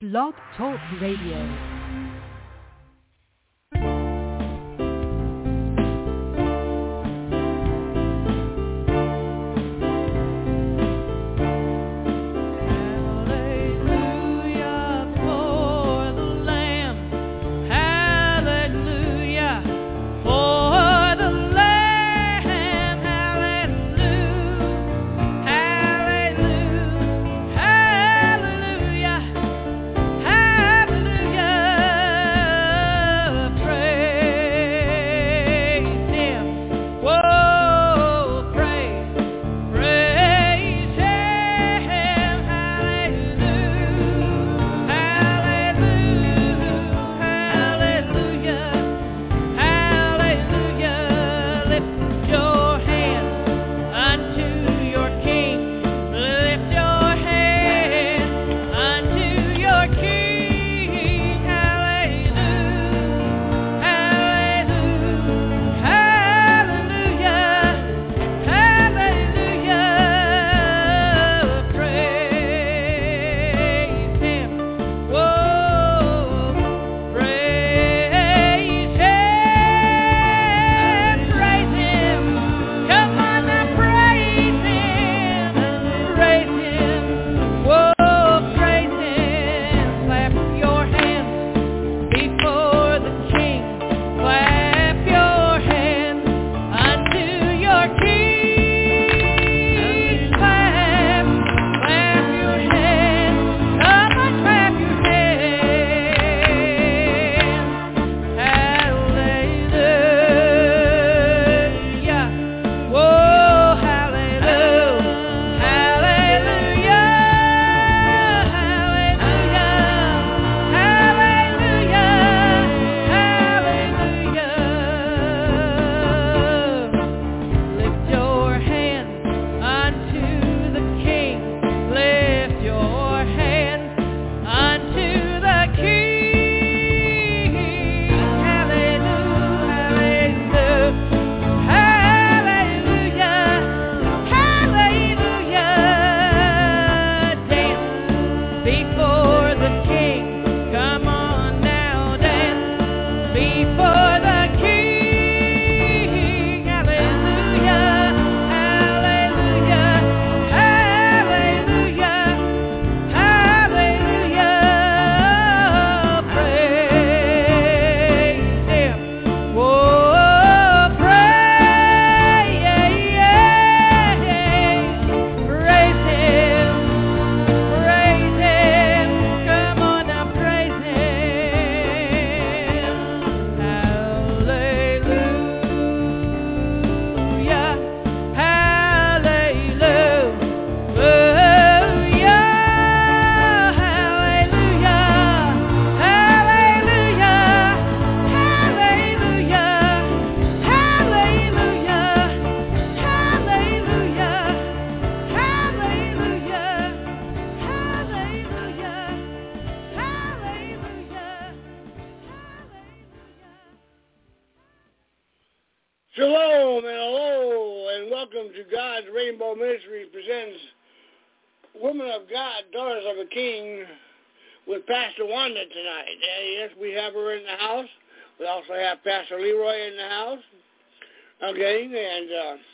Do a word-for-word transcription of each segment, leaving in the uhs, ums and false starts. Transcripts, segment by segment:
Blog Talk Radio. Shalom and hello and welcome to God's Rainbow Ministry presents Woman of God, Daughters of a King with Pastor Wanda tonight. Uh, yes, we have her in the house. We also have Pastor Leroy in the house. Okay, and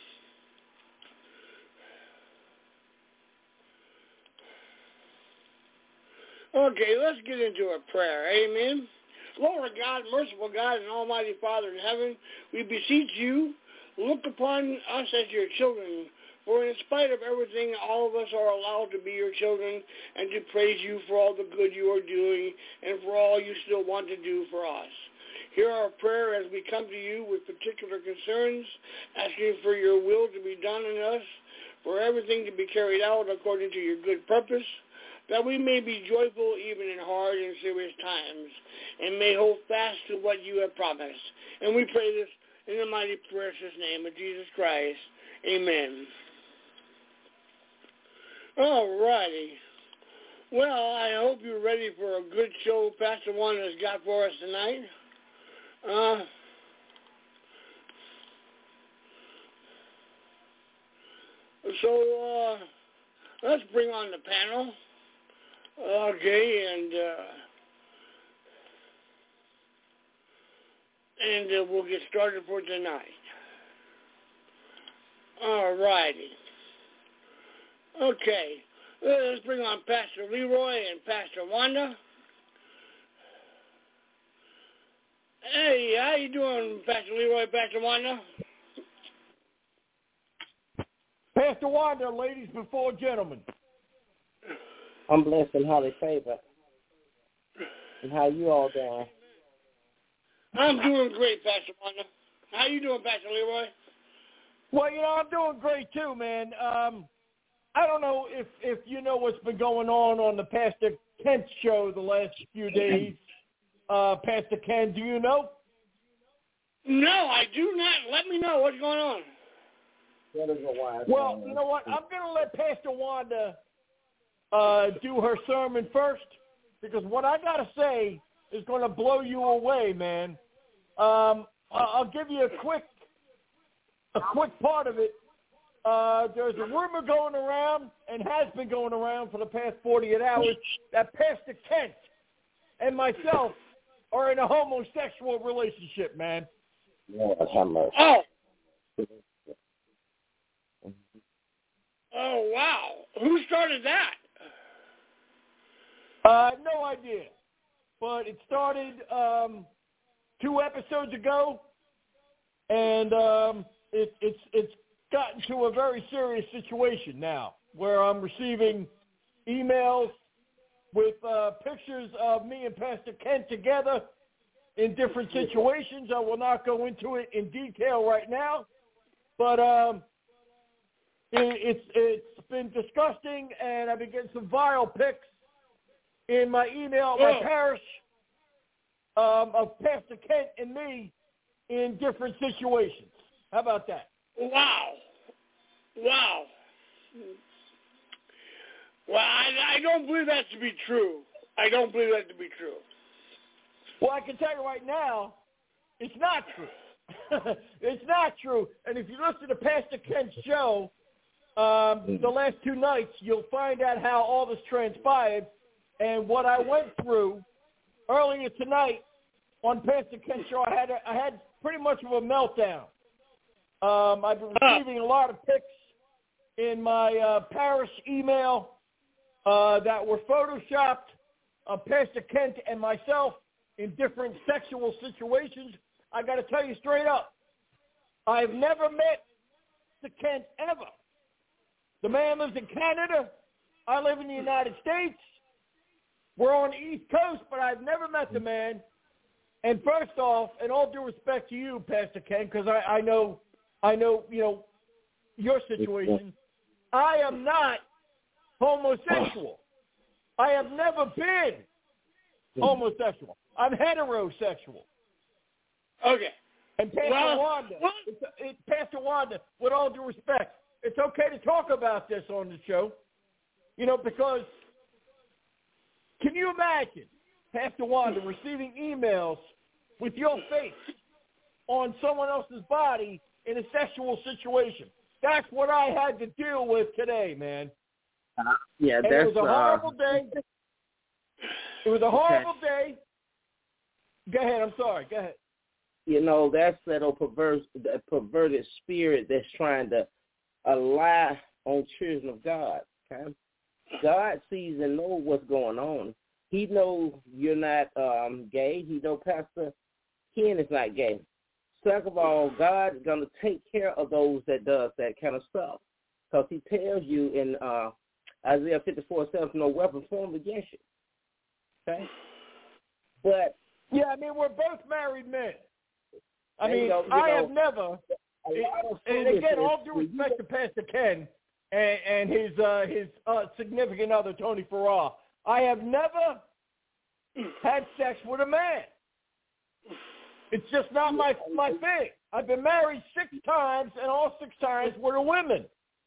uh, okay, let's get into a prayer. Amen. Lord God, merciful God and Almighty Father in heaven, we beseech you, look upon us as your children, for in spite of everything, all of us are allowed to be your children and to praise you for all the good you are doing and for all you still want to do for us. Hear our prayer as we come to you with particular concerns, asking for your will to be done in us, for everything to be carried out according to your good purpose, that we may be joyful even in hard and serious times, and may hold fast to what you have promised. And we pray this in the mighty precious name of Jesus Christ. Amen. All righty. Well, I hope you're ready for a good show Pastor Juan has got for us tonight. Uh, so uh, let's bring on the panel. Okay, and uh, and uh, we'll get started for tonight. All righty. Okay, let's bring on Pastor Leroy and Pastor Wanda. Hey, how you doing, Pastor Leroy, Pastor Wanda? Pastor Wanda, ladies before gentlemen. I'm blessed and highly favored. And how you all doing? I'm doing great, Pastor Wanda. How you doing, Pastor Leroy? Well, you know, I'm doing great too, man. Um, I don't know if, if you know what's been going on on the Pastor Kent show the last few days. Uh, Pastor Ken, do you know? No, I do not. Let me know what's going on. Well, you know what? I'm going to let Pastor Wanda uh, do her sermon first, because what I got to say is going to blow you away, man. Um, I'll give you a quick, a quick part of it. Uh, there's a rumor going around, and has been going around for the past forty-eight hours, that Pastor Kent and myself are in a homosexual relationship, man. Oh. Oh, wow. Who started that? Uh, no idea. But it started um, two episodes ago, and um, it, it's it's gotten to a very serious situation now, where I'm receiving emails with uh, pictures of me and Pastor Kent together in different situations. I will not go into it in detail right now, but um, it, it's it's been disgusting, and I've been getting some vile pics in my email at my oh. parish um, of Pastor Kent and me in different situations. How about that? Wow. Wow. Well, I, I don't believe that to be true. I don't believe that to be true. Well, I can tell you right now, it's not true. It's not true. And if you listen to Pastor Kent's show, um, the last two nights, you'll find out how all this transpired and what I went through earlier tonight on Pastor Kent's show. I had a, I had pretty much of a meltdown. Um, I've been receiving a lot of pics in my uh, parish email uh, that were photoshopped of Pastor Kent and myself in different sexual situations. I got to tell you straight up, I've never met Pastor Kent ever. The man lives in Canada. I live in the United States. We're on the East Coast, but I've never met the man. And first off, and all due respect to you, Pastor Kent, because I, I know, I know, you know, your situation. I am not homosexual. I have never been homosexual. I'm heterosexual. Okay. And Pastor well, Wanda, well, it's, it, Pastor Wanda, with all due respect, it's okay to talk about this on the show, you know, because can you imagine, Pastor Wanda, receiving emails with your face on someone else's body in a sexual situation? That's what I had to deal with today, man. Uh, yeah, and that's it was a horrible uh, day. It was a horrible okay. day. Go ahead. I'm sorry. Go ahead. You know, that's that old perverse, that perverted spirit that's trying to uh, lie on children of God. Okay? God sees and knows what's going on. He knows you're not um, gay. He knows Pastor Ken is not gay. Second of all, God is going to take care of those that does that kind of stuff, because he tells you in uh, Isaiah fifty-four seven, no weapon formed against you. Okay? But yeah, I mean, we're both married men. I mean, you know, you I know, have never, and again, all due respect to Pastor Ken and, and his uh, his uh, significant other, Tony Farrar, I have never had sex with a man. It's just not my my thing. I've been married six times, and all six times were to women.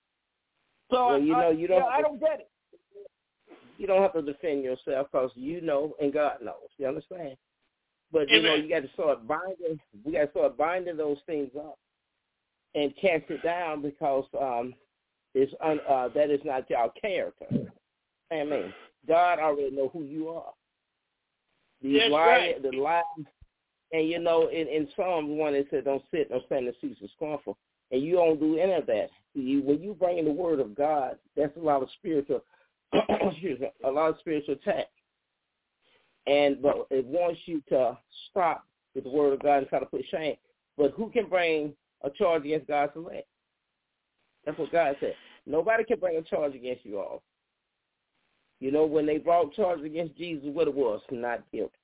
So well, you I, know, you don't. yeah, I don't get it. You don't have to defend yourself, because you know and God knows. You understand? But you Amen. know, you got to start binding. We got to start binding those things up and cast it down, because um, it's un, uh, that is not your character. Amen. God already know who you are. The That's lie, right. the lie, and you know, in, in Psalms one it said, "Don't sit, don't stand in seats of scornful," and you don't do any of that. You, when you bring in the word of God, that's a lot of spiritual, excuse me, a lot of spiritual attack. And but it wants you to stop with the word of God and try to put shame. But who can bring a charge against God's elect? That's what God said. Nobody can bring a charge against you all. You know, when they brought charges against Jesus, what it was? Not guilty.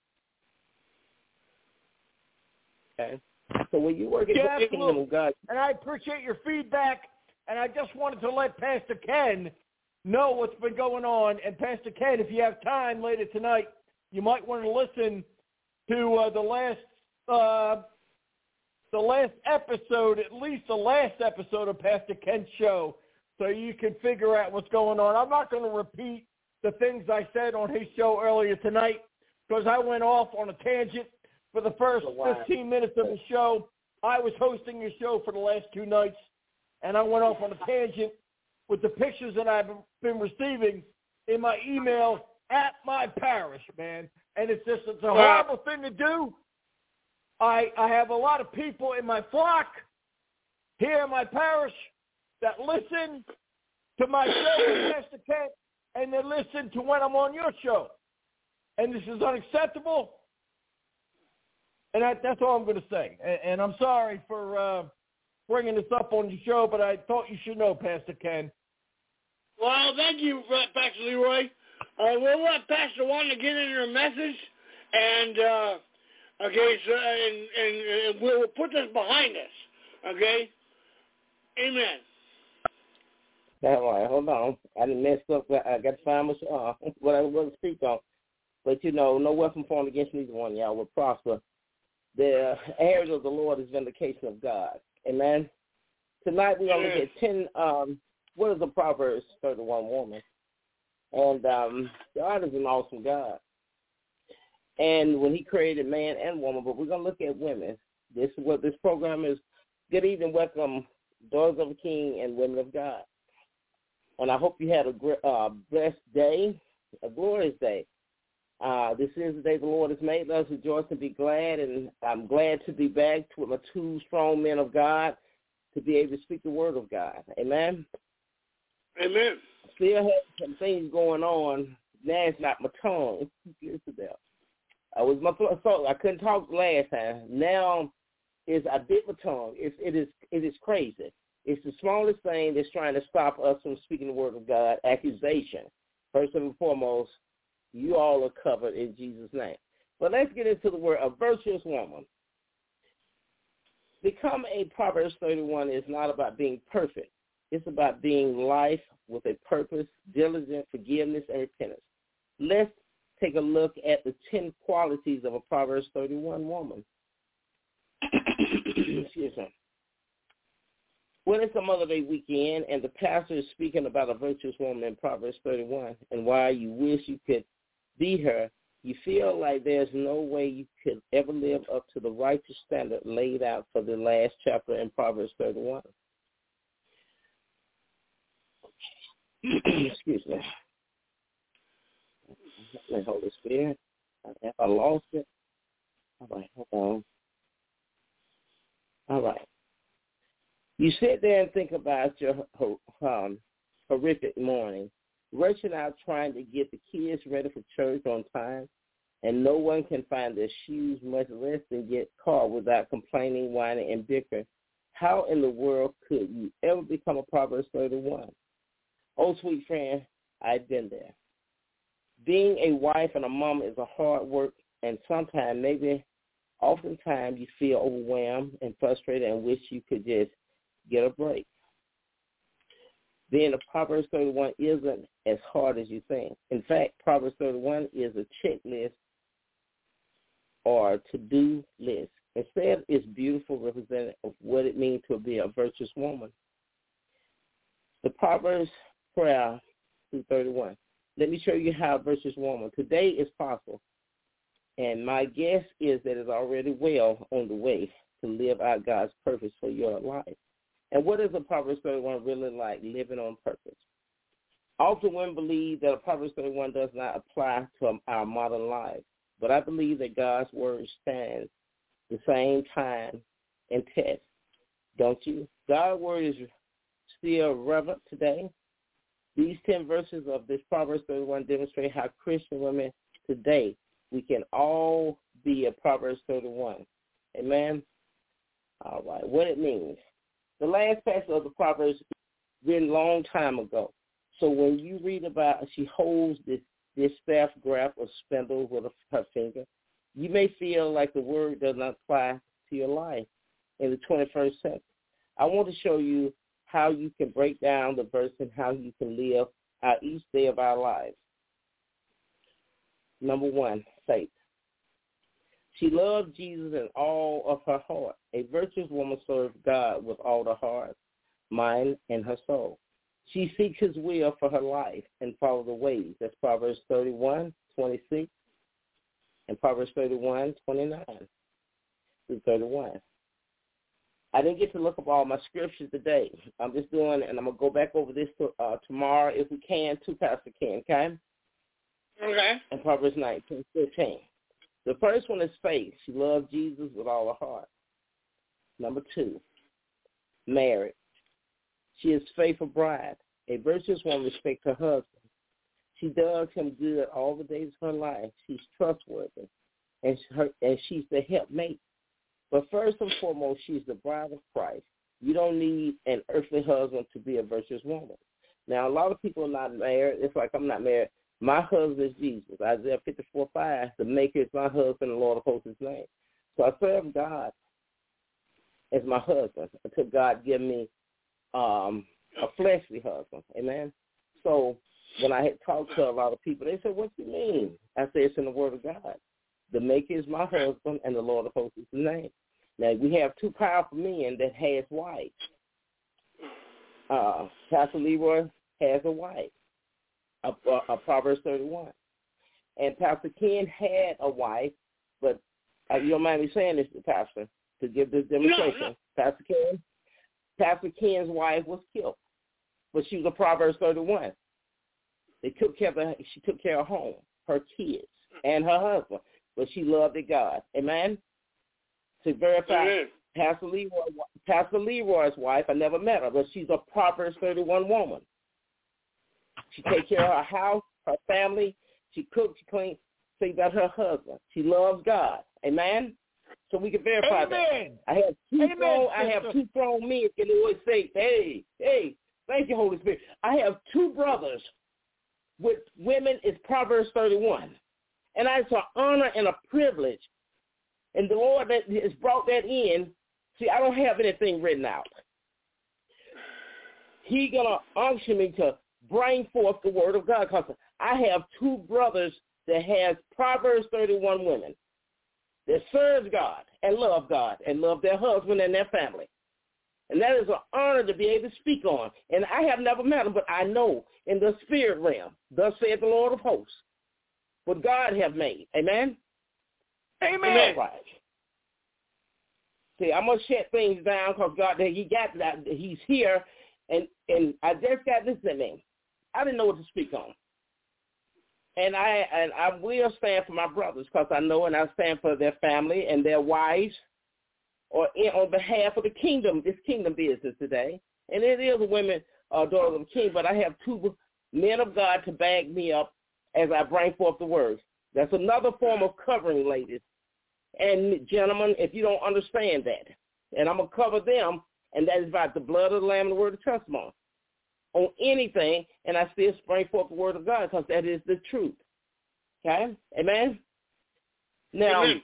Okay? So when you work in Yeah, the kingdom of God. And I appreciate your feedback, and I just wanted to let Pastor Ken know what's been going on. And Pastor Ken, if you have time later tonight, you might want to listen to uh, the last uh, the last episode, at least the last episode of Pastor Ken's show, so you can figure out what's going on. I'm not going to repeat the things I said on his show earlier tonight because I went off on a tangent for the first fifteen minutes of the show. I was hosting his show for the last two nights, and I went off on a tangent with the pictures that I've been receiving in my email at my parish, man. And it's just it's a horrible thing to do. I I have a lot of people in my flock here in my parish that listen to my show with Pastor Ken, and they listen to when I'm on your show. And this is unacceptable. And that, that's all I'm going to say. And, and I'm sorry for uh, bringing this up on the show, but I thought you should know, Pastor Ken. Well, thank you, Pastor Leroy. Uh, we'll let Pastor Wanda get in her message, and uh, okay, so and, and, and we'll put this behind us. Okay, amen. All right, hold on. I didn't mess up. I got to find my, uh, what I was going to speak on. But, you know, no weapon formed against neither one of y'all will prosper. The area of the Lord is vindication of God. Amen. Tonight we're going to look at ten, um, what is a Proverbs thirty-one woman? And um, God is an awesome God. And when he created man and woman, but we're going to look at women. This is what this program is. Good evening, welcome, daughters of the King and women of God. And I hope you had a great, uh, blessed day, a glorious day. Uh, this is the day the Lord has made. Let us rejoice and be glad. And I'm glad to be back with my two strong men of God to be able to speak the word of God. Amen? Amen. Still have some things going on. Now it's not my tongue. Listen there. I was my throat. I couldn't talk last time. Now is I bit my tongue. It's, it is it is crazy. It's the smallest thing that's trying to stop us from speaking the word of God. Accusation. First and foremost, you all are covered in Jesus' name. But let's get into the word, a virtuous woman. Become a Proverbs thirty-one is not about being perfect. It's about being life with a purpose, diligent, forgiveness, and repentance. Let's take a look at the ten qualities of a Proverbs thirty-one woman. Excuse me. Well, it's a Mother Day weekend, and the pastor is speaking about a virtuous woman in Proverbs thirty-one, and why you wish you could be her. You feel like there's no way you could ever live up to the righteous standard laid out for the last chapter in Proverbs thirty-one. Excuse me. My Holy Spirit. Have I lost it? All right, hold on. All right. You sit there and think about your um, horrific morning, rushing out trying to get the kids ready for church on time, and no one can find their shoes, much less than get caught without complaining, whining, and bickering. How in the world could you ever become a Proverbs thirty-one? Oh, sweet friend, I've been there. Being a wife and a mom is a hard work, and sometimes, maybe oftentimes, you feel overwhelmed and frustrated and wish you could just get a break. Being a Proverbs thirty-one isn't as hard as you think. In fact, Proverbs thirty-one is a checklist or a to-do list. Instead, it's beautiful representative of what it means to be a virtuous woman. The Proverbs prayer through thirty-one. Let me show you how a virtuous woman. Today is possible, and my guess is that it's already well on the way to live out God's purpose for your life. And what is a Proverbs thirty-one really like, living on purpose? Often women believe that Proverbs thirty-one does not apply to our modern life, but I believe that God's word stands the same time and test. Don't you? God's word is still relevant today. These ten verses of this Proverbs thirty-one demonstrate how Christian women today, we can all be a Proverbs thirty-one. Amen? All right, what it means. The last passage of the Proverbs written a long time ago. So when you read about, she holds this, this staff graph or spindle with her finger, you may feel like the word does not apply to your life in the twenty-first century. I want to show you how you can break down the verse and how you can live out each day of our lives. Number one, faith. She loved Jesus in all of her heart. A virtuous woman serves God with all her heart, mind, and her soul. She seeks his will for her life and follows the ways. That's Proverbs thirty-one, twenty-six, and Proverbs thirty-one, twenty-nine through thirty-one. I didn't get to look up all my scriptures today. I'm just doing, and I'm going to go back over this to, uh, tomorrow if we can, to Pastor Ken, okay? Okay. And Proverbs nineteen, fifteen. The first one is faith. She loved Jesus with all her heart. Number two, marriage. She is faithful bride. A virtuous woman respects her husband. She does him good all the days of her life. She's trustworthy, and, her, and she's the helpmate. But first and foremost, she's the bride of Christ. You don't need an earthly husband to be a virtuous woman. Now, a lot of people are not married. It's like I'm not married. My husband is Jesus. Isaiah fifty-four, five, the maker is my husband, the Lord of hosts' name. So I serve God as my husband until God give me um, a fleshly husband. Amen? So when I had talked to a lot of people, they said, what do you mean? I said, it's in the Word of God. The maker is my husband, and the Lord of hosts' name. Now, we have two powerful men that has wives. Uh, Pastor Leroy has a wife. A, a, a Proverbs thirty-one. And Pastor Ken had a wife, but uh, you don't mind me saying this, Pastor, to give this demonstration. No, no. Pastor Ken, Pastor Ken's wife was killed, but she was a Proverbs thirty-one. They took care of her, she took care of her home, her kids, and her husband, but she loved the God. Amen? To verify, Amen. Pastor Leroy, Pastor Leroy's wife, I never met her, but she's a Proverbs thirty-one woman. She takes care of her house, her family. She cooks, she cleans. Say about her husband. She loves God. Amen? So we can verify Amen. that. I have two Amen, grown, I have sister. two grown men can always say, hey, hey, thank you, Holy Spirit. I have two brothers with women is Proverbs thirty-one. And it's an honor and a privilege. And the Lord that has brought that in, see, I don't have anything written out. He going to unction me to bring forth the word of God. Because I have two brothers that has Proverbs thirty-one women that serve God and love God and love their husband and their family. And that is an honor to be able to speak on. And I have never met them, but I know in the spirit realm, thus saith the Lord of hosts, what God have made. Amen? Amen. Right. See, I'm going to shut things down because God, he got that. He's here. And, and I just got this in me. I didn't know what to speak on. And I and I will stand for my brothers because I know and I stand for their family and their wives or in, on behalf of the kingdom, this kingdom business today. And it is a women, uh, daughters of the king, but I have two men of God to back me up as I bring forth the words. That's another form of covering, ladies. And gentlemen, if you don't understand that, and I'm going to cover them, and that is about the blood of the Lamb and the word of testimony. On anything, and I still bring forth the word of God because that is the truth. Okay? Amen? Now, Amen.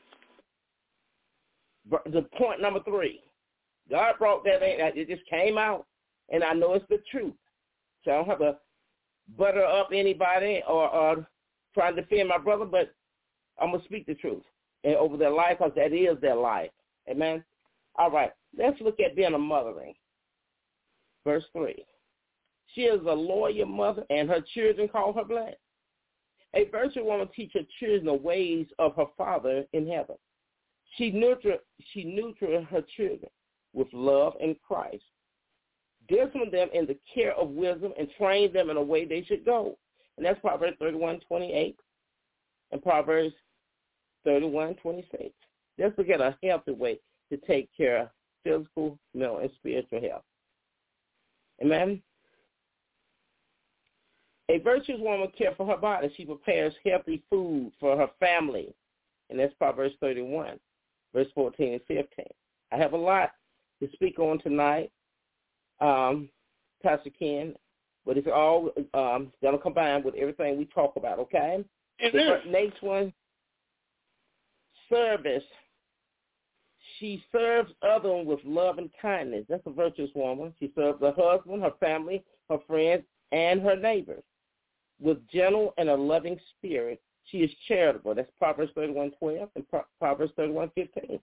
the point number three, God brought that in. It just came out, and I know it's the truth. So I don't have to butter up anybody or, or try to defend my brother, but I'm going to speak the truth and over their life because that is their life. Amen? All right. Let's look at being a mothering. Verse three. She is a loyal mother, and her children call her blessed. A virtuous woman teaches her children the ways of her Father in heaven. She nurtured she nurtured her children with love in Christ. discipline them in the care of wisdom, and train them in a way they should go. And that's Proverbs thirty-one twenty-eight and Proverbs thirty-one twenty-six. Let's look at a healthy way to take care of physical, mental, and spiritual health. Amen? A virtuous woman cares for her body. She prepares healthy food for her family. And that's Proverbs thirty-one, verse fourteen and fifteen. I have a lot to speak on tonight, um, Pastor Ken, but it's all um, going to combine with everything we talk about, okay? The next one, service. She serves others with love and kindness. That's a virtuous woman. She serves her husband, her family, her friends, and her neighbors with gentle and a loving spirit. She is charitable. That's Proverbs thirty-one twelve and Pro- Proverbs thirty-one fifteen.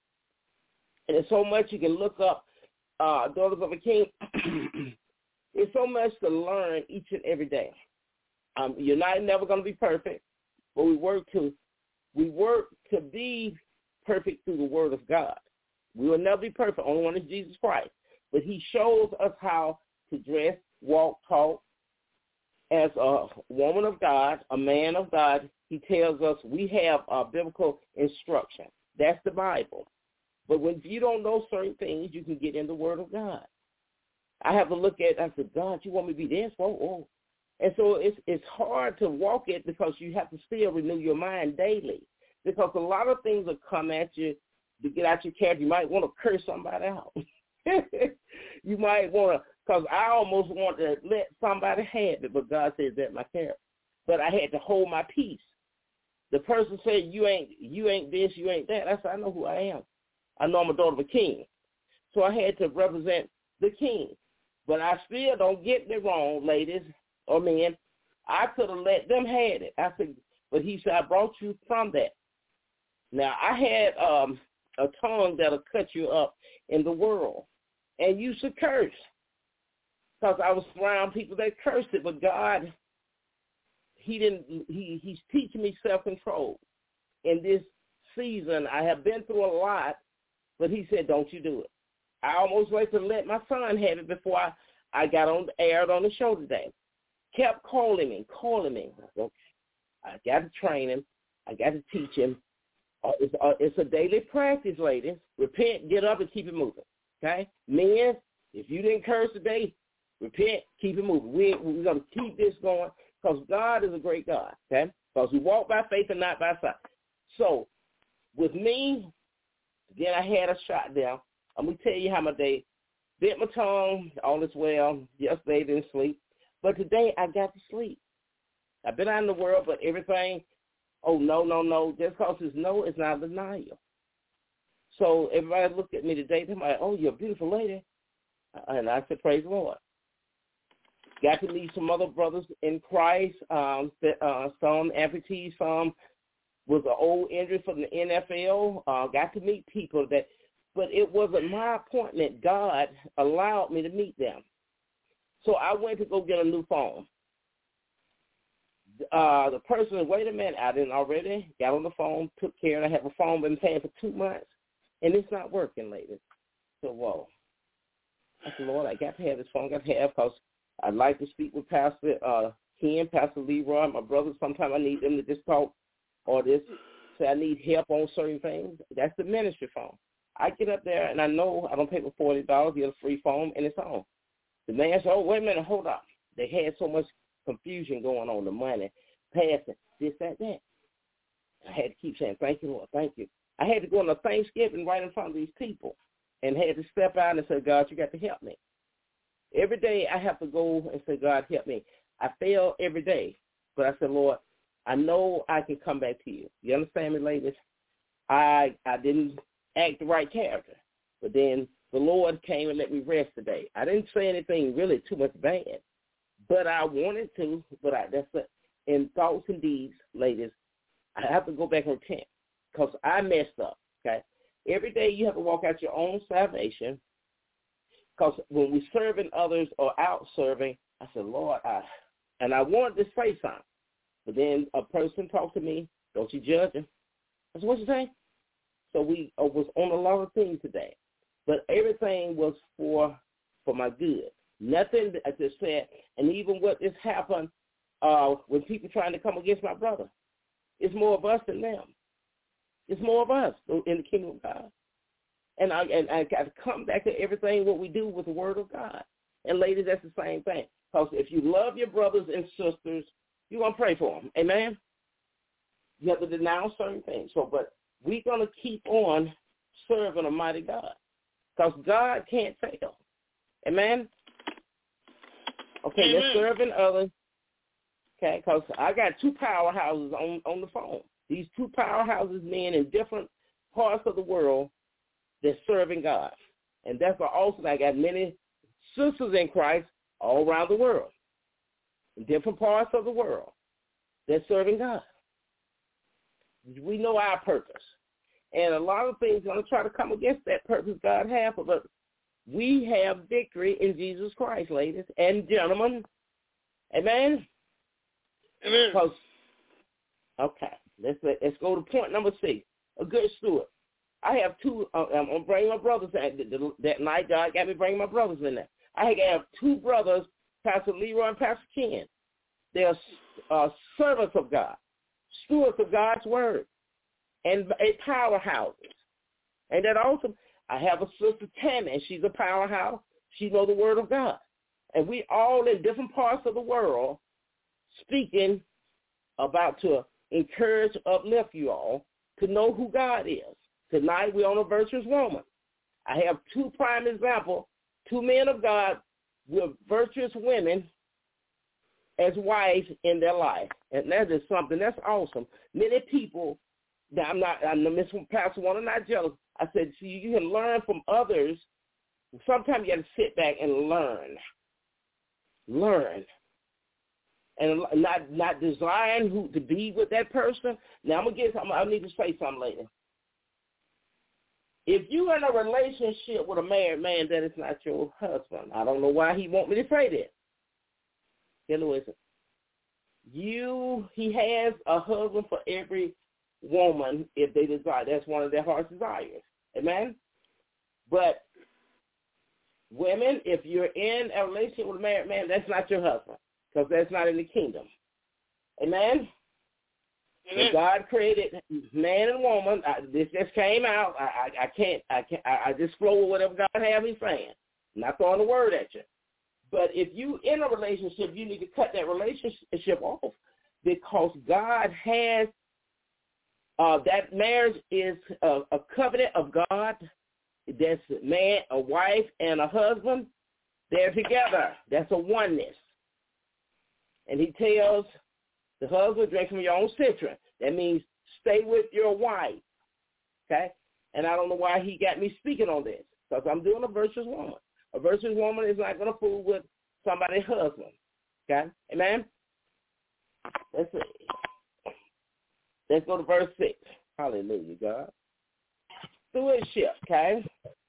And there's so much you can look up, uh, Daughters of a King. There's so much to learn each and every day. Um, you're not never going to be perfect, but we work to we work to be perfect through the Word of God. We will never be perfect. Only one is Jesus Christ. But he shows us how to dress, walk, talk. As a woman of God, a man of God, he tells us we have a biblical instruction. That's the Bible. But when you don't know certain things, you can get in the Word of God. I have to look at, I said, God, you want me to be this? Oh, oh. And so it's it's hard to walk it because you have to still renew your mind daily. Because a lot of things will come at you to get out your character. You might want to curse somebody out. You might want to, because I almost want to let somebody have it, but God says that's my character. But I had to hold my peace. The person said, you ain't you ain't this, you ain't that. I said, I know who I am. I know I'm a daughter of a king. So I had to represent the king. But I still, don't get me wrong, ladies or men, I could have let them have it. I said, but he said, I brought you from that. Now, I had um, a tongue that'll cut you up in the world, and you should curse. Because I was around people that cursed it, but God, he didn't. He He's teaching me self-control. In this season, I have been through a lot, but he said, don't you do it. I almost like to let my son have it before I, I got on the aired on the show today. Kept calling me, calling me. I said, okay, I got to train him. I got to teach him. Uh, it's, uh, it's a daily practice, ladies. Repent, get up, and keep it moving. Okay? Men, if you didn't curse today, repent, keep it moving. We, we're going to keep this going because God is a great God, okay? Because we walk by faith and not by sight. So with me, again, I had a shot down. I'm going to tell you how my day bit my tongue, all is well. Yesterday, didn't sleep. But today, I got to sleep. I've been out in the world, but everything, oh, no, no, no. Just because it's no, it's not denial. So everybody looked at me today. They're like, oh, you're a beautiful lady. And I said, praise the Lord. Got to meet some other brothers in Christ, um, uh, some amputees, some was an old injury from the N F L. Uh, got to meet people that, but it wasn't my appointment. God allowed me to meet them. So I went to go get a new phone. Uh, the person said, wait a minute, I didn't already, got on the phone, took care, and I have a phone been paying for two months, and it's not working, ladies. So, whoa. I said, Lord, I got to have this phone, got to have, because I'd like to speak with Pastor uh, Ken, Pastor Leroy, my brothers. Sometimes I need them to just talk or just say I need help on certain things. That's the ministry phone. I get up there, and I know I don't pay for forty dollars, get a free phone, and it's on. The man said, oh, wait a minute, hold up. They had so much confusion going on, the money, passing, this, that, that. I had to keep saying, thank you, Lord, thank you. I had to go on a Thanksgiving right in front of these people and had to step out and say, God, you got to help me. Every day I have to go and say, God, help me. I fail every day, but I said, Lord, I know I can come back to you. You understand me, ladies? I I didn't act the right character, but then the Lord came and let me rest today. I didn't say anything really too much bad, but I wanted to, but I, that's a, in thoughts and deeds, ladies, I have to go back and repent because I messed up, okay? Every day you have to walk out your own salvation because when we're serving others or out serving, I said, Lord, I, and I wanted to say something, but then a person talked to me, don't you judge him. I said, what you say? So we uh, was on a lot of things today, but everything was for for my good. Nothing, I just said, and even what has happened uh, when people trying to come against my brother, it's more of us than them. It's more of us in the kingdom of God. And I, and I got to come back to everything what we do with the word of God. And ladies, that's the same thing. Because if you love your brothers and sisters, you're going to pray for them. Amen? You have to denounce certain things. So, but we're going to keep on serving a mighty God. Because God can't fail. Amen? Okay, Amen. let's serving others. Okay, because I got two powerhouses on, on the phone. These two powerhouses, men in different parts of the world, they're serving God. And that's why also I got many sisters in Christ all around the world, in different parts of the world. They're serving God. We know our purpose. And a lot of things are going to try to come against that purpose God has for us. We have victory in Jesus Christ, ladies and gentlemen. Amen? Amen. Because, okay, let's, let's go to point number six, a good steward. I have two, uh, I'm going to bring my brothers that, that night. God got me bring my brothers in there. I have two brothers, Pastor Leroy and Pastor Ken. They are uh, servants of God, stewards of God's word, and a powerhouse. And that also, I have a sister, Tammy, and she's a powerhouse. She knows the word of God. And we all in different parts of the world speaking about to encourage, uplift you all to know who God is. Tonight we're on a virtuous woman. I have two prime examples, two men of God with virtuous women as wives in their life. And that is something that's awesome. Many people, I'm not, I'm Miss Pastor One, I'm not jealous. I said, see, you can learn from others. Sometimes you got to sit back and learn. Learn. And not not desiring who to be with that person. Now, I'm going to get something. I need to say something later. If you're in a relationship with a married man, that is not your husband. I don't know why he want me to say that. Hello, listen. You, he has a husband for every woman if they desire. That's one of their heart's desires. Amen? But women, if you're in a relationship with a married man, that's not your husband because that's not in the kingdom. Amen? When God created man and woman, I, this just came out. I, I, I can't, I can't, I, I just flow with whatever God has me saying. I'm not throwing a word at you. But if you in a relationship, you need to cut that relationship off because God has, uh, that marriage is a, a covenant of God. That's a man, a wife, and a husband. They're together. That's a oneness. And he tells the husband, drink from your own citron. That means stay with your wife, okay? And I don't know why he got me speaking on this, because I'm doing a virtuous woman. A virtuous woman is not going to fool with somebody's husband, okay? Amen? Let's see. Let's go to verse six. Hallelujah, God. Stewardship, okay?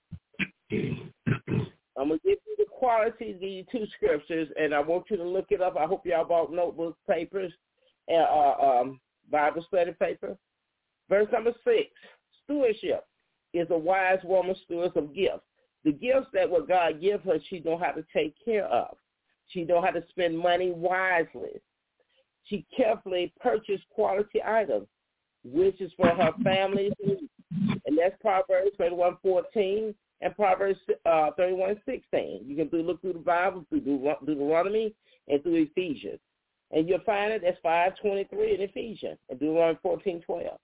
I'm going to give you the quality of these two scriptures, and I want you to look it up. I hope y'all bought notebooks, papers, and uh, um, Bible study paper. Verse number six, stewardship is a wise woman stewards of gifts. The gifts that what God gives her, she know how to take care of. She know how to spend money wisely. She carefully purchased quality items, which is for her family's needs. And that's Proverbs thirty-one fourteen and Proverbs uh, thirty-one sixteen. You can do, look through the Bible, through Deuteronomy, and through Ephesians. And you'll find it, that's five twenty-three in Ephesians, and Deuteronomy fourteen twelve.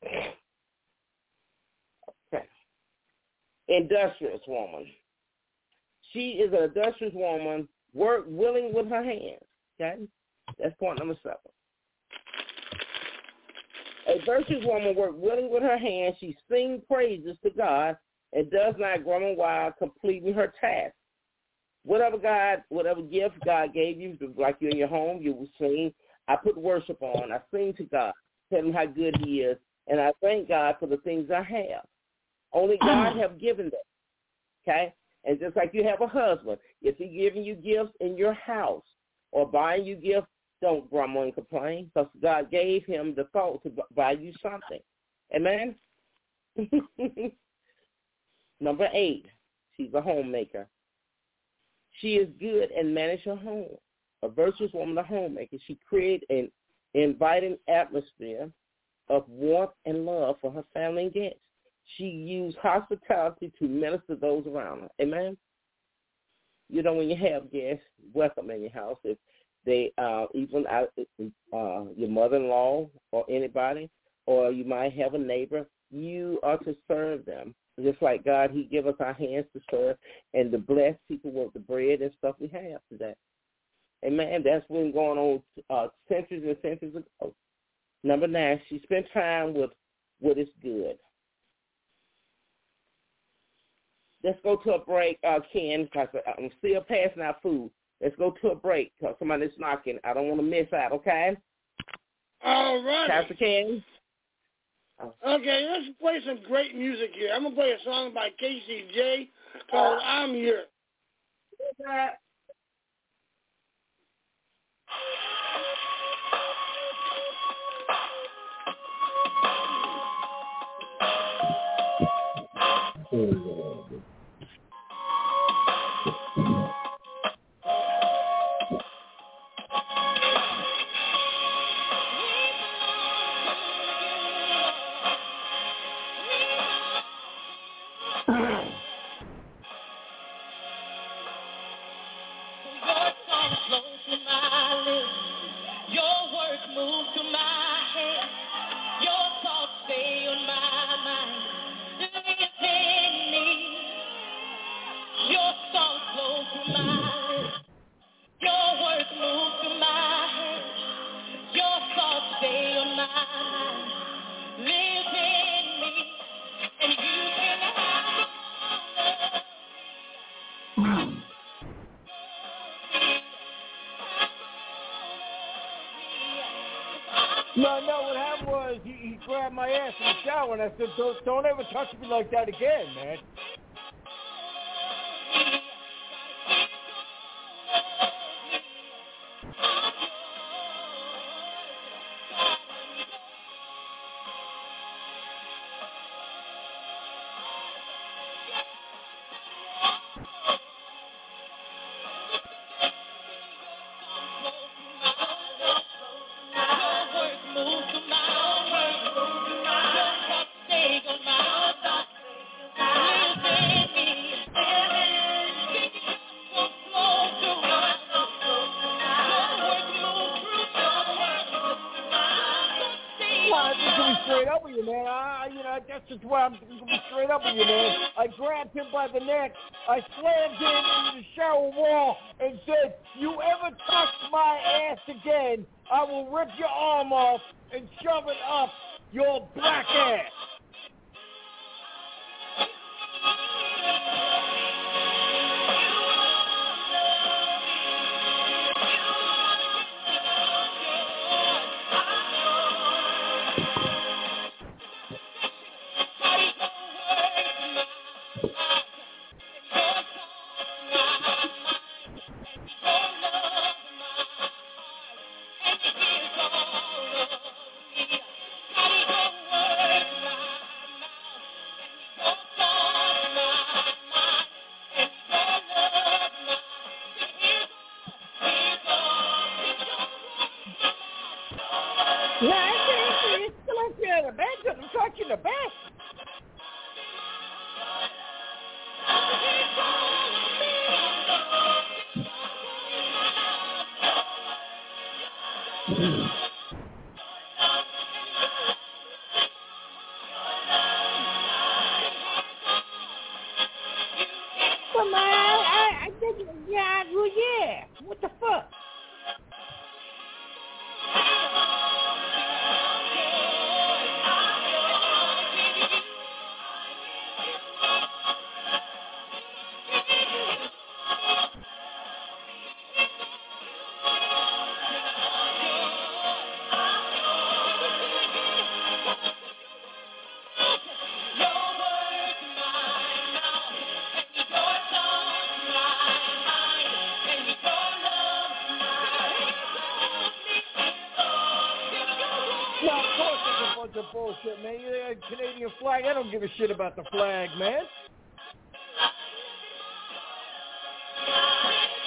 Okay. Industrious woman. She is an industrious woman, work willing with her hands. Okay? That's point number seven. A virtuous woman work willing with her hands. She sings praises to God and does not grumble while completing her task. Whatever God, whatever gift God gave you, like you're in your home, you will sing. I put worship on. I sing to God, tell him how good he is, and I thank God for the things I have. Only God have given them, okay? And just like you have a husband, if he's giving you gifts in your house or buying you gifts, don't grumble and complain because God gave him the thought to buy you something. Amen? Number eight, she's a homemaker. She is good and manage her home. A virtuous woman, a homemaker. She creates an inviting atmosphere of warmth and love for her family and guests. She used hospitality to minister those around her. Amen? You know, when you have guests, welcome in your house. If they, uh, even uh, uh, your mother-in-law or anybody, or you might have a neighbor, you are to serve them. Just like God, he give us our hands to serve and to bless people with the bread and stuff we have today. Amen. That's been going on uh, centuries and centuries ago. Number nine, she spent time with what is good. Let's go to a break, uh, Ken, because I'm still passing out food. Let's go to a break because somebody's knocking. I don't want to miss out, okay? All right. Pastor Ken? Okay, let's play some great music here. I'm going to play a song by K C J called I'm Here. No, no, what happened was he, he grabbed my ass in the shower, and I said, don't, don't ever touch me like that again, man. That's just why I'm going to be straight up with you, man. I grabbed him by the neck. I slammed him into the shower wall and said, you ever touch my ass again, I will rip your arm off and shove it up your black ass. Bullshit, man. You got a Canadian flag. I don't give a shit about the flag, man.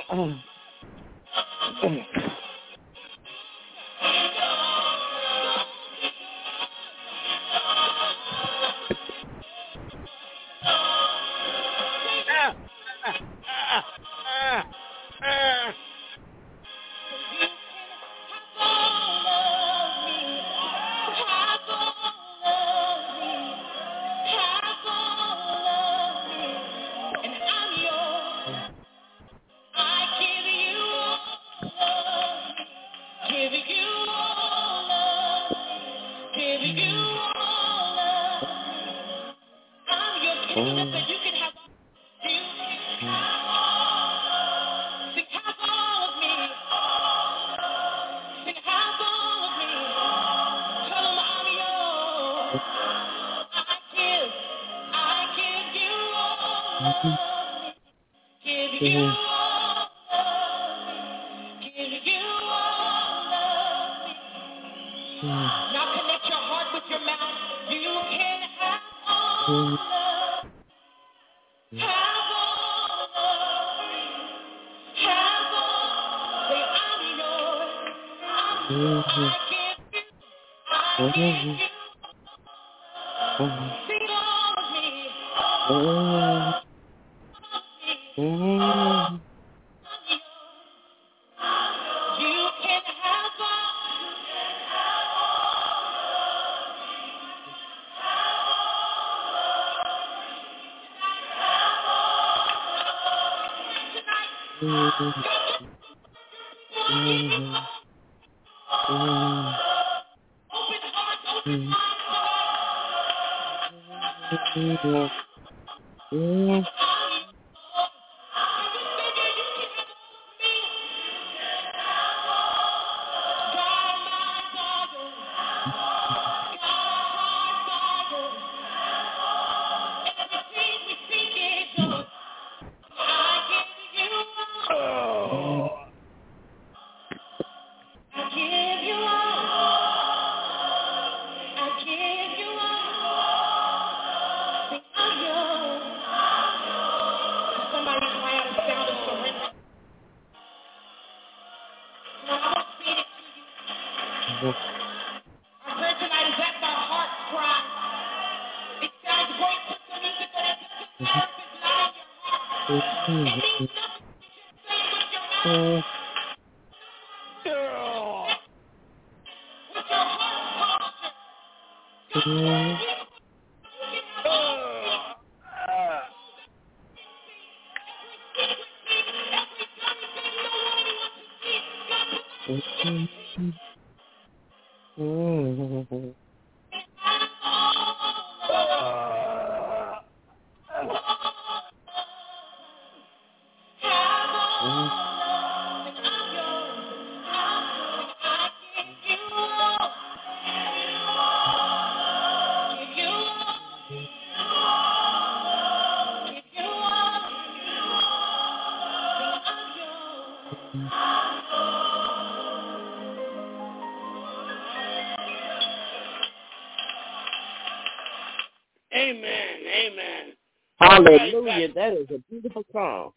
Hallelujah. That is a beautiful song.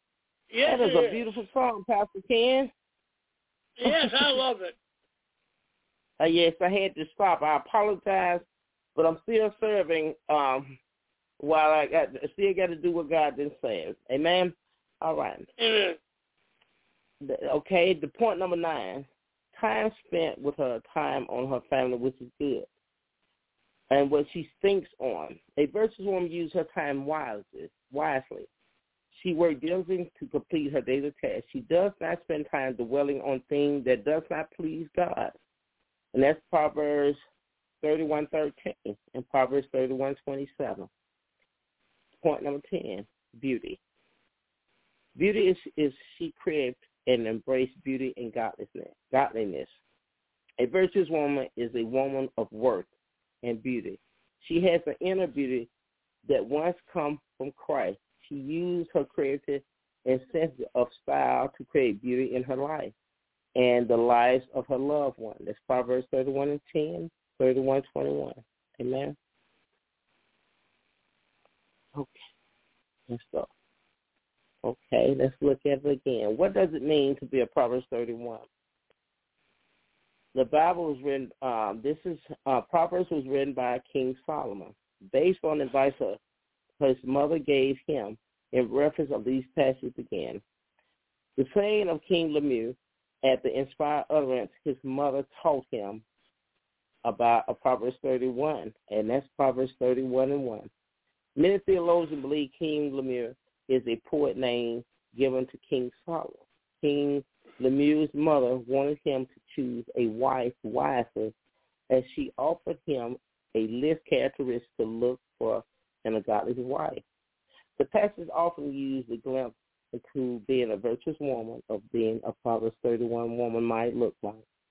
Yes, that is it a is. beautiful song, Pastor Ken. Yes, I love it. Uh, yes, I had to stop. I apologize, but I'm still serving um, while I got still got to do what God did say. Amen? All right. Amen. Okay, the point number nine, time spent with her, time on her family, which is good, and what she thinks on. A virtuous woman uses her time wisely. wisely. She works diligently to complete her daily tasks. She does not spend time dwelling on things that does not please God. And that's Proverbs thirty-one thirteen and Proverbs thirty-one twenty-seven. Point number ten, beauty. Beauty is, is she craved and embraced beauty and godliness. godliness. A virtuous woman is a woman of worth and beauty. She has an inner beauty that once come from Christ. She used her creative and sense of style to create beauty in her life and the lives of her loved one. That's Proverbs thirty-one and ten, thirty-one twenty-one. Amen. Okay. Let's go. Okay, let's look at it again. What does it mean to be a Proverbs thirty-one? The Bible was written, um, this is, uh, Proverbs was written by King Solomon, based on advice of his mother gave him in reference of these passages again. The saying of King Lemuel, at the inspired utterance his mother taught him about a Proverbs thirty-one, and that's Proverbs thirty-one and one. Many theologians believe King Lemuel is a poet name given to King Solomon. King Lemuel's mother wanted him to choose a wife wisely, as she offered him a list characteristics to look for in a godly wife. The passage often used the glimpse into being a virtuous woman of being a Proverbs thirty-one woman might look like.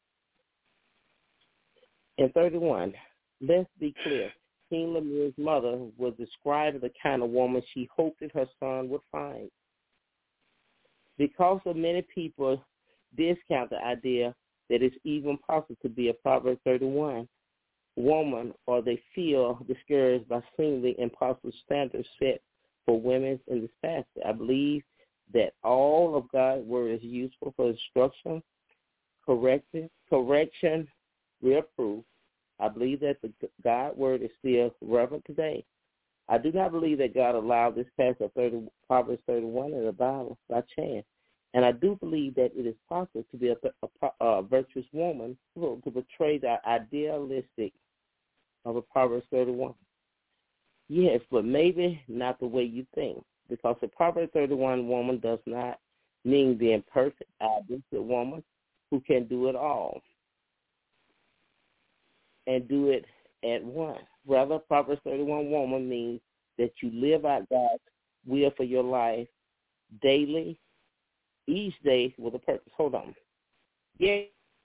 In thirty-one, let's be clear. King Lemuel's mother was describing the kind of woman she hoped that her son would find. Because of many people discount the idea that it's even possible to be a Proverbs thirty-one woman, or they feel discouraged by seeing the impossible standards set for women in this passage. I believe that all of God's word is useful for instruction, correction, correction, reproof. I believe that the God word is still relevant today. I do not believe that God allowed this passage of thirty, Proverbs thirty-one in the Bible by chance. And I do believe that it is possible to be a, a, a virtuous woman to portray the idealistic of a Proverbs thirty-one. Yes, but maybe not the way you think, because a Proverbs thirty-one woman does not mean being perfect, idealistic woman who can do it all and do it at once. Rather, Proverbs thirty-one woman means that you live out God's will for your life daily, each day with a purpose. Hold on. Yeah.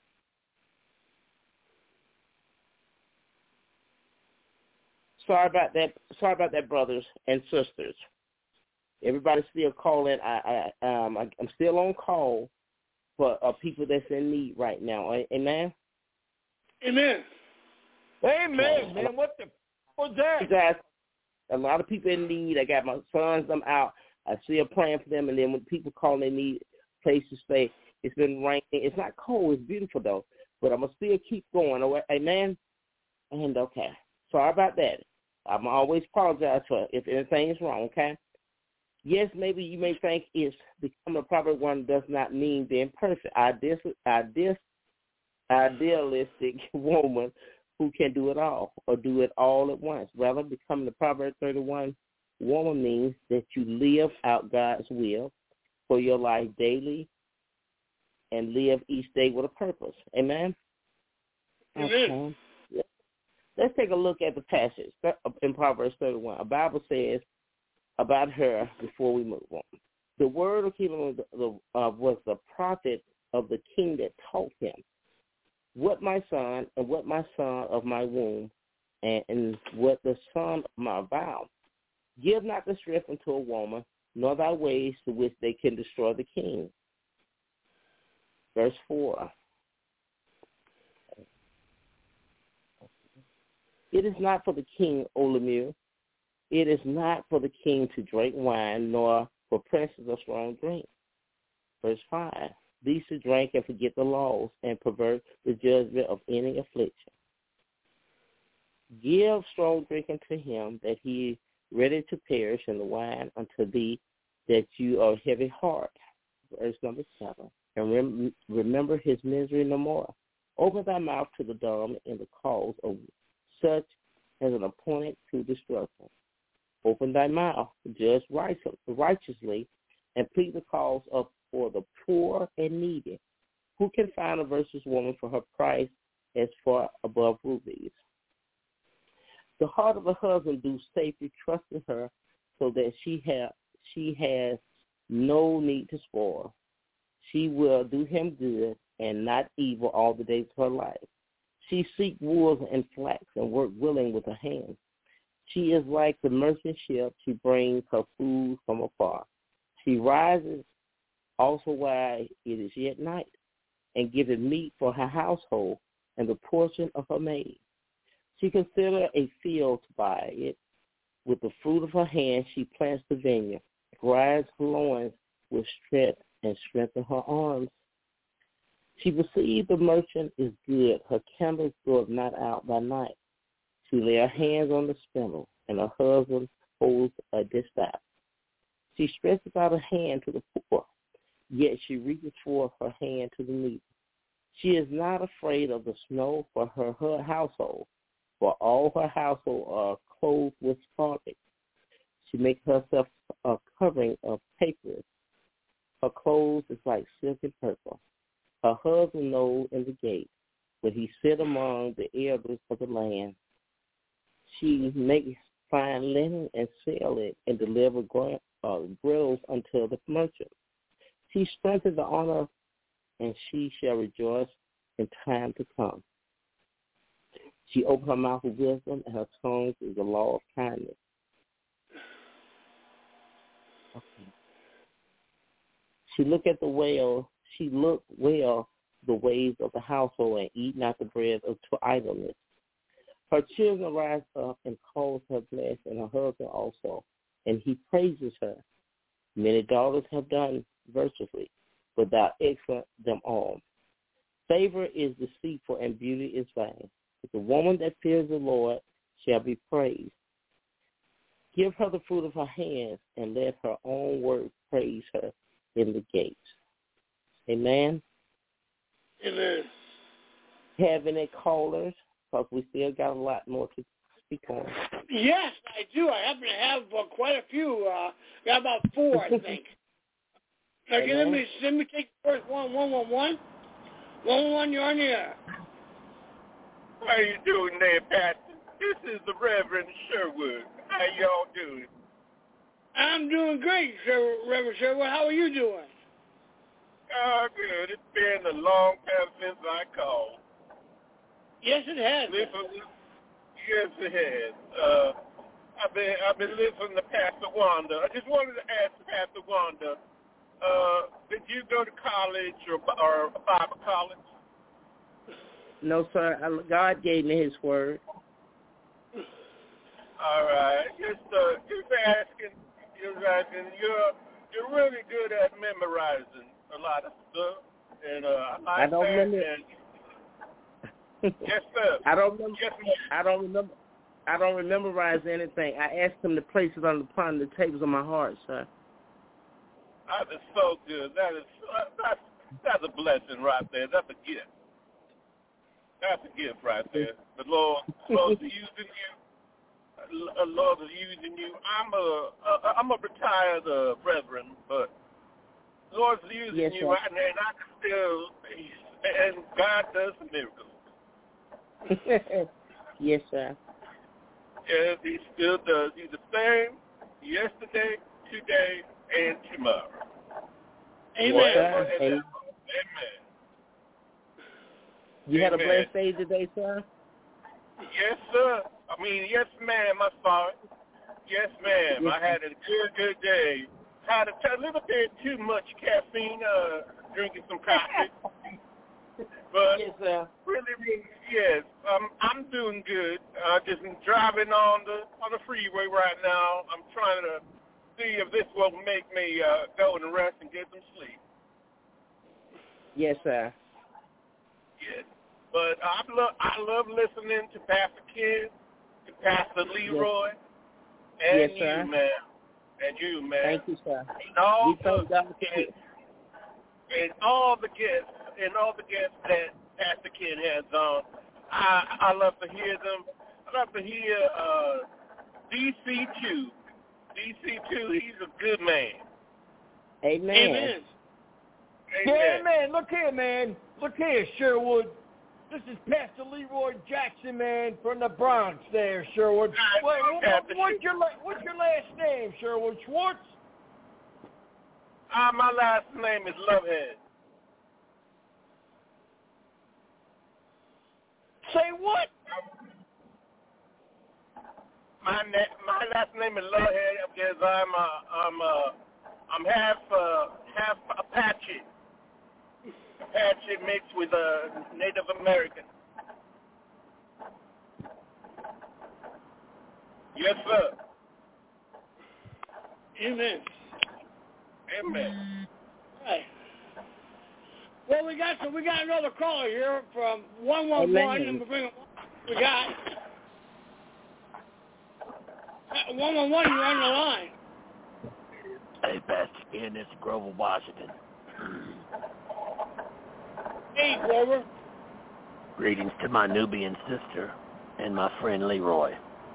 Sorry about that. Sorry about that, brothers and sisters. Everybody's still calling. I, I, um, I, I'm still on call for uh, people that's in need right now. Amen. Amen. Amen, man. What the was that? Guys, a lot of people in need. I got my sons. I'm out. I still praying for them, and then when people call, they need a place to stay. It's been raining. It's not cold. It's beautiful though. But I'm gonna still keep going. Amen. And okay. Sorry about that. I'm always apologize for if anything is wrong. Okay. Yes, maybe you may think it's becoming a proper one does not mean being perfect. Ideal, ideal, idealistic woman who can do it all or do it all at once. Rather, becoming the Proverbs thirty-one woman means that you live out God's will for your life daily and live each day with a purpose. Amen? Amen. Okay. Let's take a look at the passage in Proverbs thirty-one. The Bible says about her before we move on. The word of King uh, was the prophet of the king that taught him. What my son, and what my son of my womb, and, and what the son of my vow. Give not the strength unto a woman, nor thy ways to which they can destroy the king. Verse four. It is not for the king, O Lemuel. It is not for the king to drink wine, nor for princes of strong drink. Verse five. These to drink and forget the laws and pervert the judgment of any affliction. Give strong drink unto him that he is ready to perish, and the wine unto thee that you are heavy heart. Verse number seven. And rem- remember his misery no more. Open thy mouth to the dumb in the cause of such as an appointed to destruction. Open thy mouth, judge righteously, and plead the cause of for the poor and needy. Who can find a virtuous woman for her price as far above rubies? The heart of a husband do safely trust in her, so that she have she has no need to spoil. She will do him good and not evil all the days of her life. She seek wool and flax and work willing with her hands. She is like the merchant ship. She brings her food from afar. She rises also while it is yet night, and giveth meat for her household and the portion of her maid. She considered a field to buy it. With the fruit of her hand she plants the vineyard, grinds her loins with strength and strengthen her arms. She perceived the merchant is good. Her candles go not out by night. She lay her hands on the spindle, and her husband holds a distaff. She stretches out her hand to the poor, yet she reaches forth her hand to the needy. She is not afraid of the snow for her, her household, for all her household are clothed with scarlet. She makes herself a covering of papers. Her clothes is like silk and purple. Her husband knows in the gate, when he sit among the elders of the land. She makes fine linen and sell it, and deliver uh, grills unto the merchant. She strengthens the honor, and she shall rejoice in time to come. She opened her mouth with wisdom, and her tongue is the law of kindness. Okay. She looked at the well. She looked well the ways of the household, and eat not the bread of idleness. Her children rise up and calls her blessed, and her husband also, and he praises her. Many daughters have done virtuously, but thou excellent them all. Favor is deceitful, and beauty is vain. But the woman that fears the Lord shall be praised. Give her the fruit of her hands, and let her own work praise her in the gates. Amen. Amen. Have any callers? Because we still got a lot more to speak on. Yes, I do. I happen to have uh, quite a few. Uh, got about four, I think. Okay, let me let me take the first one. One one one. One one one. You're on the air. How you doing there, Pastor? This is the Reverend Sherwood. How y'all doing? I'm doing great, Sir, Reverend Sherwood. How are you doing? Oh, good. It's been a long time since I called. Yes, it has. Listen, yes, it has. Uh, I've been I've been listening to Pastor Wanda. I just wanted to ask Pastor Wanda, uh, did you go to college or or Bible college? No, sir. God gave me His word. All right. Just uh, just asking, just asking. You're you're really good at memorizing a lot of stuff, and uh, I like I don't that. remember. And yes, sir. I don't remember. Yes, I don't remember. I don't memorize anything. I asked Him to place it on the upon the tables of my heart, sir. That is so good. That is that's that's a blessing right there. That's a gift. That's a gift right there. The Lord, Lord is using you. The Lord is using you. I'm a, a I'm a retired uh, brethren, but the Lord is using yes, you, and, and I can still, and God does miracles. Yes, sir. Yes, He still does. He's the same yesterday, today, and tomorrow. Amen. Forever and Amen. ever. Amen. You Amen. had a blessed day today, sir? Yes, sir. I mean, yes, ma'am. I'm sorry. Yes, ma'am. Yes, I had a good, good day. Had a, t- a little bit too much caffeine, uh, drinking some coffee. But yes, sir. really, really, yes, um, I'm doing good. Uh, just driving on the on the freeway right now. I'm trying to see if this will make me uh, go and rest and get some sleep. Yes, sir. Yes. But I love I love listening to Pastor Ken, to Pastor Leroy, yes. and Yes, you, sir. man, and you, man. Thank you, sir. And all we thank the, God for and, and all the guests and all the guests that Pastor Ken has on. I I love to hear them. I love to hear uh, D C two. D C two, he's a good man. Amen. Amen. Yeah, man. Look here, man. Look here, Sherwood. This is Pastor Leroy Jackson, man, from the Bronx there, Sherwood. What, what, what's, your, what's your last name, Sherwood? Schwartz? Uh, my last name is Lovehead. Say what? My na- my last name is Lovehead because I'm uh, I'm uh, I'm half uh, half Apache. Apache mixed with a uh, Native American. Yes, sir. Amen. Amen. Well, we got so we got another caller here from one one one. And we're bringing we got one one one. You're on the line. Hey, Pastor Ken, this is Grover Washington. Hey, Grover. Greetings to my Nubian sister and my friend Leroy.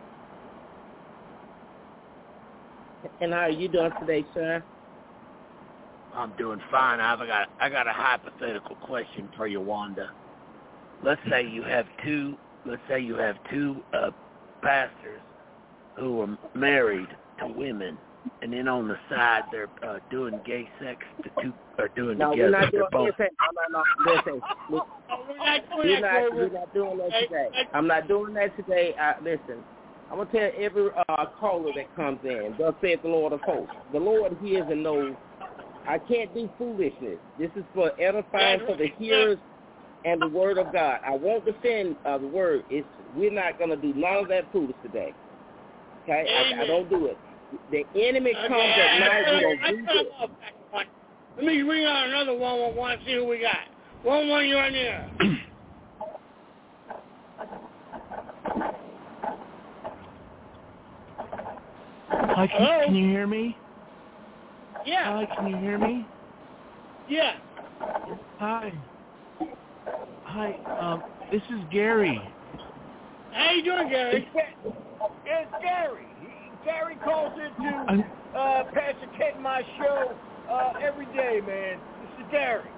And how are you doing today, sir? I'm doing fine. I've got I got a hypothetical question for you, Wanda. Let's say you have two. Let's say you have two uh, pastors who are married to women, and then on the side they're uh, doing gay sex. The two are doing no, together. We're not doing they're both. listen, no, no, no, listen. We're not doing We're that, not, Grover. we're not doing that today. I'm not doing that today. Uh, listen, I'm going to tell every uh, caller that comes in, thus saith the Lord of hosts. The Lord hears and knows. I can't do foolishness. This is for edifying for the hearers and the word of God. I won't defend uh, the word. It's, we're not going to do none of that foolish today. Okay? I, I don't do it. The enemy comes okay, at night. We don't do it. Let me ring on another one one one and see who we got. One one, you're on there. Hi, can, can you hear me? Yeah. Hi, can you hear me? Yeah. Hi. Hi, um, this is Gary. How you doing, Gary? It's, it's Gary. He, Gary calls into uh, Pastor Ken and my show uh, every day, man. This is Gary.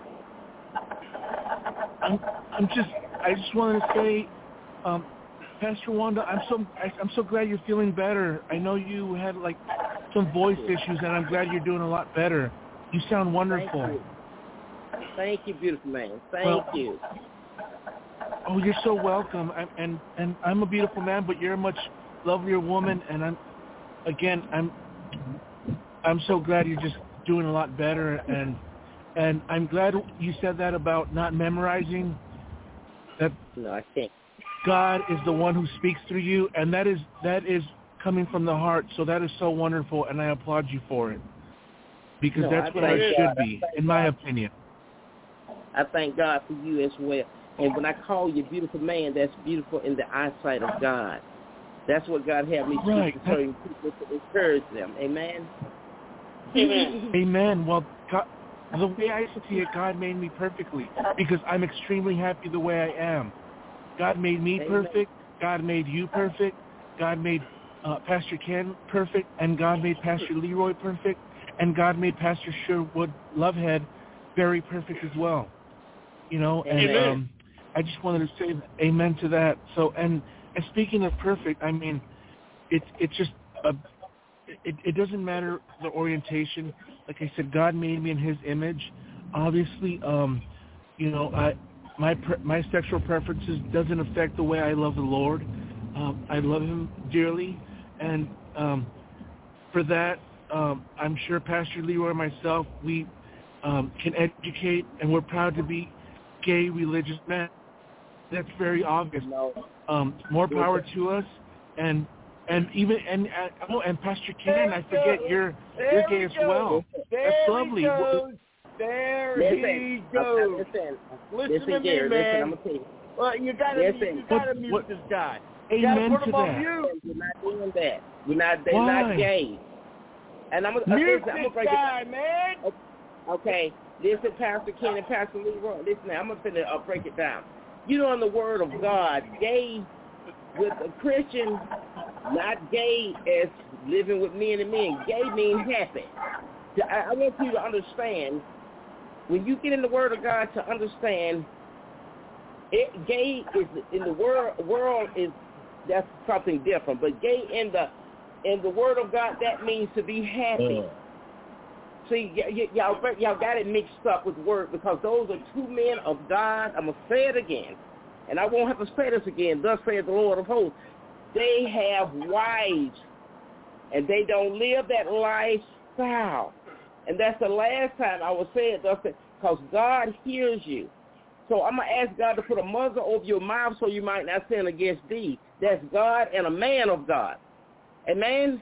I'm, I'm just, I just wanted to say, um, Pastor Wanda, I'm so, I, I'm so glad you're feeling better. I know you had like some voice issues, and I'm glad you're doing a lot better. You sound wonderful. Thank you, Thank you beautiful man. Thank well, you. Oh, you're so welcome. I'm, and and I'm a beautiful man, but you're a much lovelier woman. And I'm, again, I'm, I'm so glad you're just doing a lot better. And and I'm glad you said that about not memorizing. That no, I can't. God is the one who speaks through you, and that is that is coming from the heart. So that is so wonderful, and I applaud you for it, because no, that's I what I God. should be, I in my God. opinion. I thank God for you as well. And when I call you beautiful man, that's beautiful in the eyesight of God. That's what God had me speak right. to certain people to encourage them. Amen? Amen. Amen. Well, God, the way I see it, God made me perfectly, because I'm extremely happy the way I am. God made me Amen. perfect. God made you perfect. God made uh, Pastor Ken perfect. And God made Pastor Leroy perfect. And God made Pastor Sherwood Lovehead very perfect as well. You know, and Amen. um, I just wanted to say amen to that. So, and, and speaking of perfect, I mean, it's it's just a, it, it doesn't matter the orientation. Like I said, God made me in His image. Obviously, um, you know, I my my sexual preferences doesn't affect the way I love the Lord. Um, I love Him dearly, and um, for that, um, I'm sure Pastor Leroy and myself, we um, can educate, and we're proud to be gay religious men. That's very obvious. No. Um, more power to us, and and even and and, oh, and Pastor Ken, I forget you're you're gay as well. There That's lovely. He goes. There Listen, he goes. Listen, listen, listen, to Gary, me, man. listen, I'm gonna tell you. Well, you gotta, Listen, you gotta what, mute what, this guy. You gotta amen put to him on that. mute. We're not doing that. We're not. They're Why? not gay. And I'm gonna Mute listen, I'm this gonna break guy, it. man. Okay, listen, Pastor Ken and Pastor Leroy. Listen, I'm gonna finna, uh, break it down. You know, in the Word of God, gay with a Christian, not gay as living with men and men. Gay means happy. I, I want you to understand, when you get in the Word of God, to understand, it, gay is in the world. World is that's something different. But gay in the in the Word of God, that means to be happy. Uh. See, y- y- y'all, y'all got it mixed up with word, because those are two men of God. I'm going to say it again, and I won't have to say this again. Thus saith the Lord of hosts. They have wives, and they don't live that lifestyle. And that's the last time I will say it, thus, because God hears you. So I'm going to ask God to put a muzzle over your mouth so you might not sin against thee. That's God and a man of God. Amen?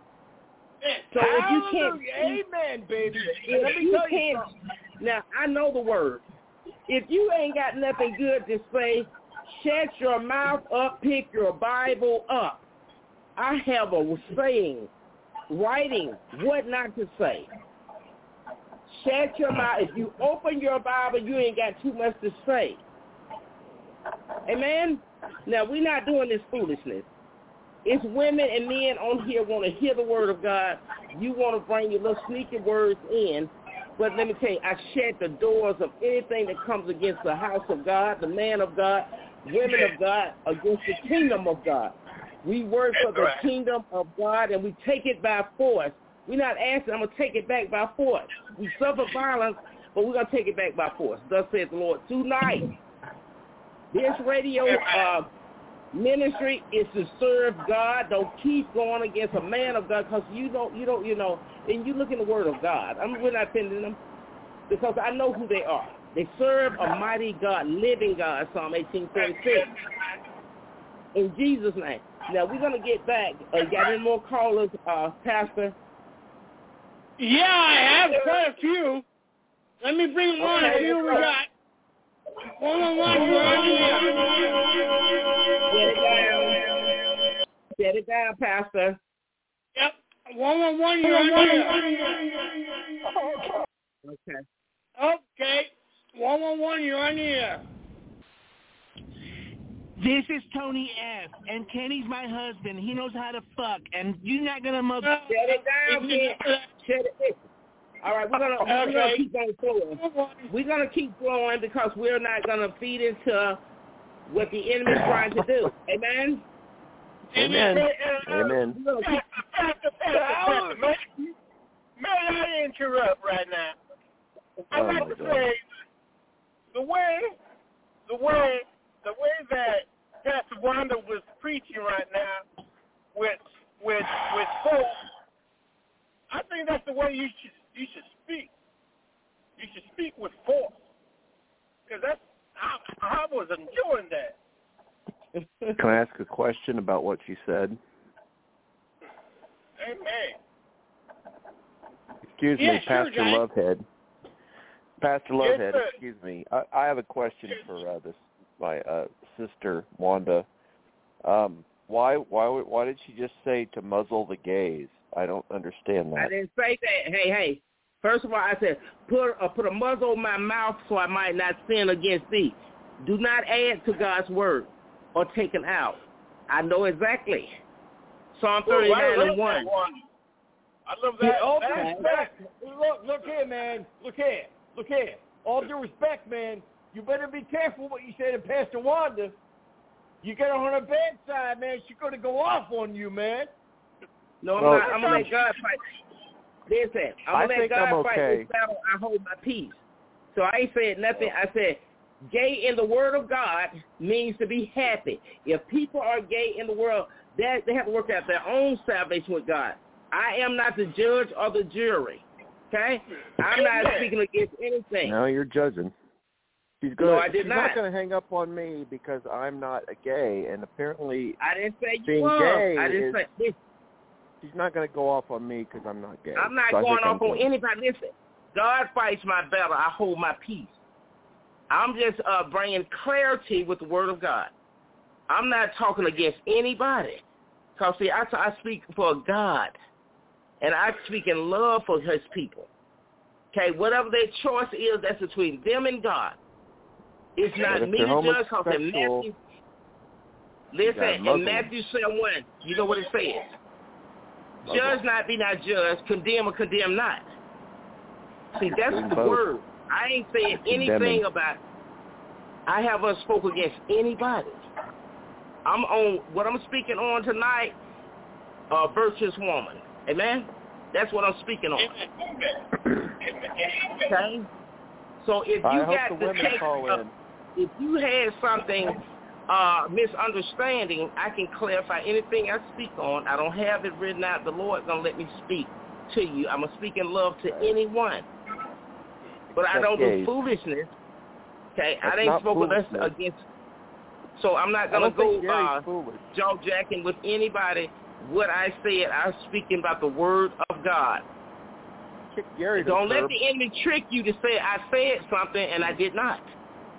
So if you can't, amen, baby. If Let me you tell you can't, something. now I know the word. if you ain't got nothing good to say, shut your mouth up, pick your Bible up. I have a saying, writing what not to say. Shut your mouth. If you open your Bible, you ain't got too much to say. Amen? Now, we're not doing this foolishness. It's women and men on here want to hear the word of God. You want to bring your little sneaky words in. But let me tell you, I shut the doors of anything that comes against the house of God, the man of God, women of God, against the kingdom of God. We work for the kingdom of God, and we take it by force. We're not asking, I'm going to take it back by force. We suffer violence, but we're going to take it back by force. Thus saith the Lord. Tonight, this radio uh, ministry is to serve God. Don't keep going against a man of God, because you don't, you don't, you know, and you look in the word of God. I mean, we're not offending them, because I know who they are. They serve a mighty God, living God, Psalm eighteen thirty-six. In Jesus' name. Now, we're going to get back. Uh, you got any more callers, uh, Pastor? Yeah, I have quite a few. Let me bring them on. Okay. See what we got. One on one, you're on Get it down. Get it down, Pastor. Yep. One on one, you're on Okay. Okay. One on one, you're on the air. This is Tony F. And Kenny's my husband. He knows how to fuck. And you're not gonna mother. Shut it down, man. Shut it. All right, we're gonna we're okay. gonna keep on flowing. We're gonna keep flowing because we're not gonna feed into what the enemy's trying to do. Amen. Amen. Amen. May I interrupt right now? I Oh, like my to God. say the way, the way, the way that Pastor Wanda was preaching right now with with with folks. I think that's the way you should you should speak. You should speak with force, because that's I, I was enjoying that. Can I ask a question about what she said? Amen. Excuse Yeah, me, sure, Pastor Johnny. Lovehead. Pastor Yes, Lovehead, sir. excuse me. I, I have a question for uh, this my uh, sister Wanda. Um, why why why did she just say to muzzle the gays? I don't understand that. I didn't say that. Hey, hey. First of all, I said put uh, put a muzzle on my mouth so I might not sin against thee. Do not add to God's word or take it out. I know exactly. Psalm thirty-nine and one. I love that. Yeah, That okay. respect. Look, look here, man. Look here. Look here. All due respect, man. You better be careful what you say to Pastor Wanda. You get her on her bad side, man. She's going to go off on you, man. No, I'm Well, not. I'm going to let God fight. Listen, I'm I going to let think God I'm fight okay. this battle. I hold my peace. So I ain't said nothing. I said gay in the word of God means to be happy. If people are gay in the world, they, they have to work out their own salvation with God. I am not the judge or the jury. Okay? I'm not speaking against anything. No, you're judging. She's No, going. I did she's not. not going to hang up on me because I'm not a gay, and apparently I didn't say you being were. gay I didn't is, say this. she's not going to go off on me because I'm not gay. I'm not So I going think I'm off on good. anybody. Listen, God fights my battle. I hold my peace. I'm just uh, bringing clarity with the word of God. I'm not talking against anybody. Because, see, I, I speak for God, and I speak in love for his people. Okay, whatever their choice is, that's between them and God. It's But not if me they're to judge, because in homosexual, Matthew, you gotta listen, muzzle in them. Matthew seven one, you know what it says? Muzzle Judge them. not, be not judged, condemn or condemn not. See, that's Doing the both. word. I ain't saying You're anything condemning. about, I haven't spoke against anybody. I'm on, what I'm speaking on tonight, a virtuous woman. Amen? That's what I'm speaking on. Okay? So if I you hope got the to women take, call uh, in. if you had something uh, misunderstanding, I can clarify anything I speak on. I don't have it written out. The Lord going to let me speak to you. I'm going to speak in love to anyone. But I Except don't gays. do foolishness. Okay? That's I didn't not spoke with us foolishness. against. So I'm not I going to don't think go Gary's uh, foolish. jaw jacking with anybody. What I said, I'm speaking about the word of God. Kick Gary to Don't the let curb. the enemy trick you to say I said something and I did not.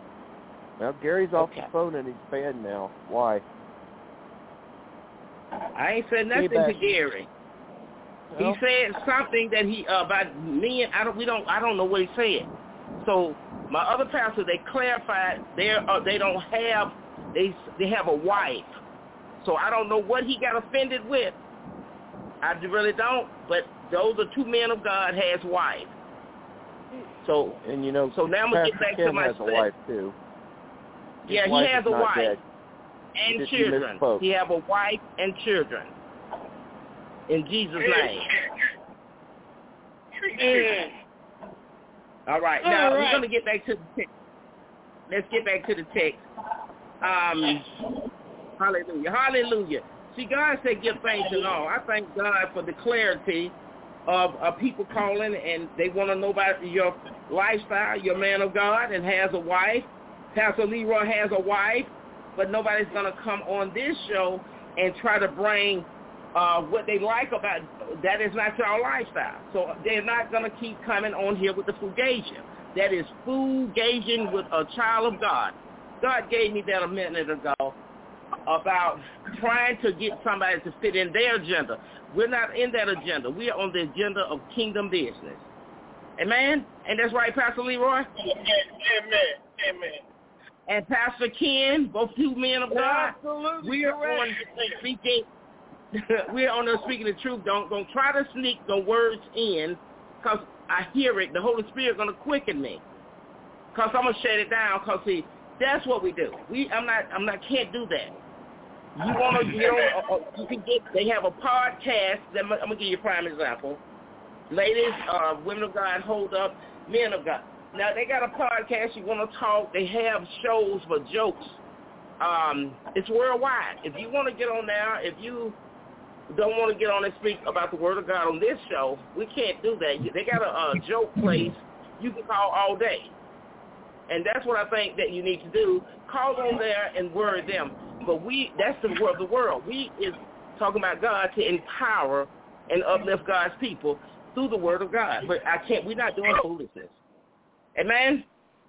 Now, Gary's off Okay. the phone and he's banned now. Why? I ain't said nothing Feedback. to Gary. Well, He said something that he uh, about me and I don't we don't I don't know what he said. So my other pastor, they clarified they uh, they don't have they they have a wife. So I don't know what he got offended with. I really don't. But those are two men of God has wife. So and you know, so now I'm gonna Pastor get back Ken to my has a study. wife too. His Yeah, wife he has is a not wife dead. and You- you children. misspoke. He have a wife and children. In Jesus' name. Amen. All right. All Now right. we're gonna get back to the text. Let's get back to the text. Um, hallelujah, hallelujah. See, God said, "Give thanks and all." I thank God for the clarity of, of people calling and they want to know about your lifestyle. Your man of God and has a wife. Pastor Leroy has a wife, but nobody's gonna come on this show and try to bring uh, what they like about that is not your lifestyle. So they're not going to keep coming on here with the fugation. That is fugaging with a child of God. God gave me that a minute ago about trying to get somebody to fit in their agenda. We're not in that agenda. We are on the agenda of kingdom business. Amen? And that's right, Pastor Leroy? Amen. Amen. And Pastor Ken, both two men of God. Absolutely We are correct. on speaking We're on there speaking the truth. Don't don't try to sneak the words in, because I hear it. The Holy Spirit going to quicken me, because I'm going to shut it down. Because see, that's what we do. We I'm not I'm not can't do that. You want to you know uh, you can get. They have a podcast. That I'm going to give you a prime example. Ladies, uh, women of God, hold up, men of God. Now they got a podcast. You want to talk? They have shows for jokes. Um, it's worldwide. If you want to get on there, if you don't want to get on and speak about the Word of God on this show, we can't do that. They got a, a joke place you can call all day. And that's what I think that you need to do. Call on there and word them. But we, that's the word of the world. We is talking about God to empower and uplift God's people through the Word of God. But I can't, we're not doing foolishness. Amen?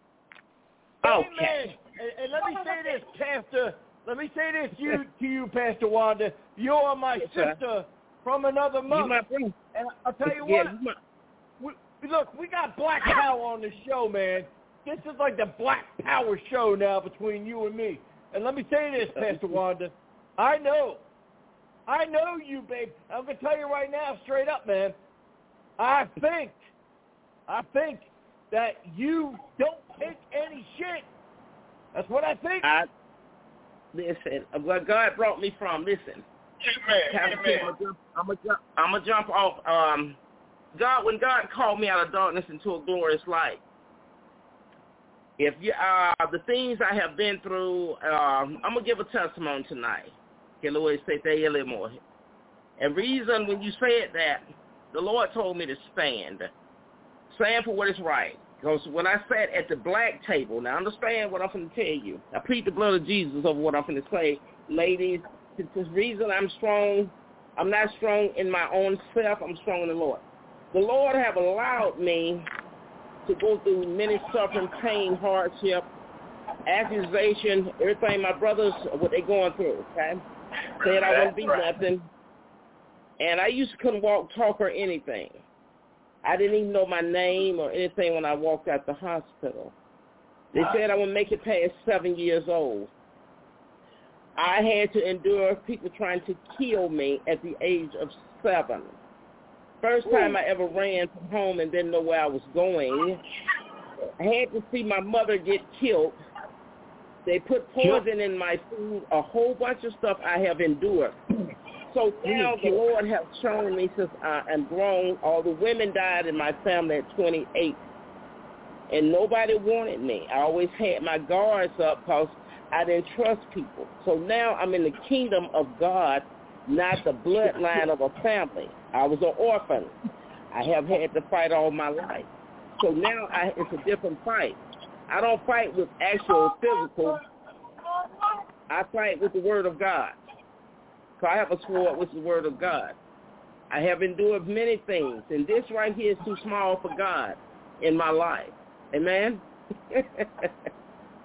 Okay. Amen. And, and let me say this, Pastor. Let me say this you, to you, Pastor Wanda. You are my Yes, sir. sister from another You mother. might bring, And I'll tell you yeah, what. you might, We, look, we got Black Power on the show, man. This is like the Black Power show now between you and me. And let me say this, Pastor Wanda. I know. I know you, babe. I'm going to tell you right now, straight up, man. I think, I think that you don't take any shit. That's what I think. I, listen, where God brought me from, listen. Amen. Amen. I'm going to jump, I'm gonna jump off. Um, God, when God called me out of darkness into a glorious light, if you, uh, the things I have been through, um, I'm going to give a testimony tonight. And reason when you said that, the Lord told me to stand. Stand for what is right. Because when I sat at the black table, now understand what I'm going to tell you. I plead the blood of Jesus over what I'm going to say. Ladies, it's the reason I'm strong. I'm not strong in my own self. I'm strong in the Lord. The Lord have allowed me to go through many suffering, pain, hardship, accusation, everything my brothers, what they going through, okay? Said I wouldn't be nothing. And I used to couldn't walk, talk, or anything. I didn't even know my name or anything when I walked out the hospital. They said I would make it past seven years old. I had to endure people trying to kill me at the age of seven. First time I ever ran from home and didn't know where I was going. I had to see my mother get killed. They put poison in my food, a whole bunch of stuff I have endured. So now the Lord has shown me since I am grown, all the women died in my family at twenty-eight, and nobody wanted me. I always had my guards up because I didn't trust people. So now I'm in the kingdom of God, not the bloodline of a family. I was an orphan. I have had to fight all my life. So now I, it's a different fight. I don't fight with actual physical. I fight with the word of God. So I have a sword with the word of God. I have endured many things, and this right here is too small for God in my life. Amen?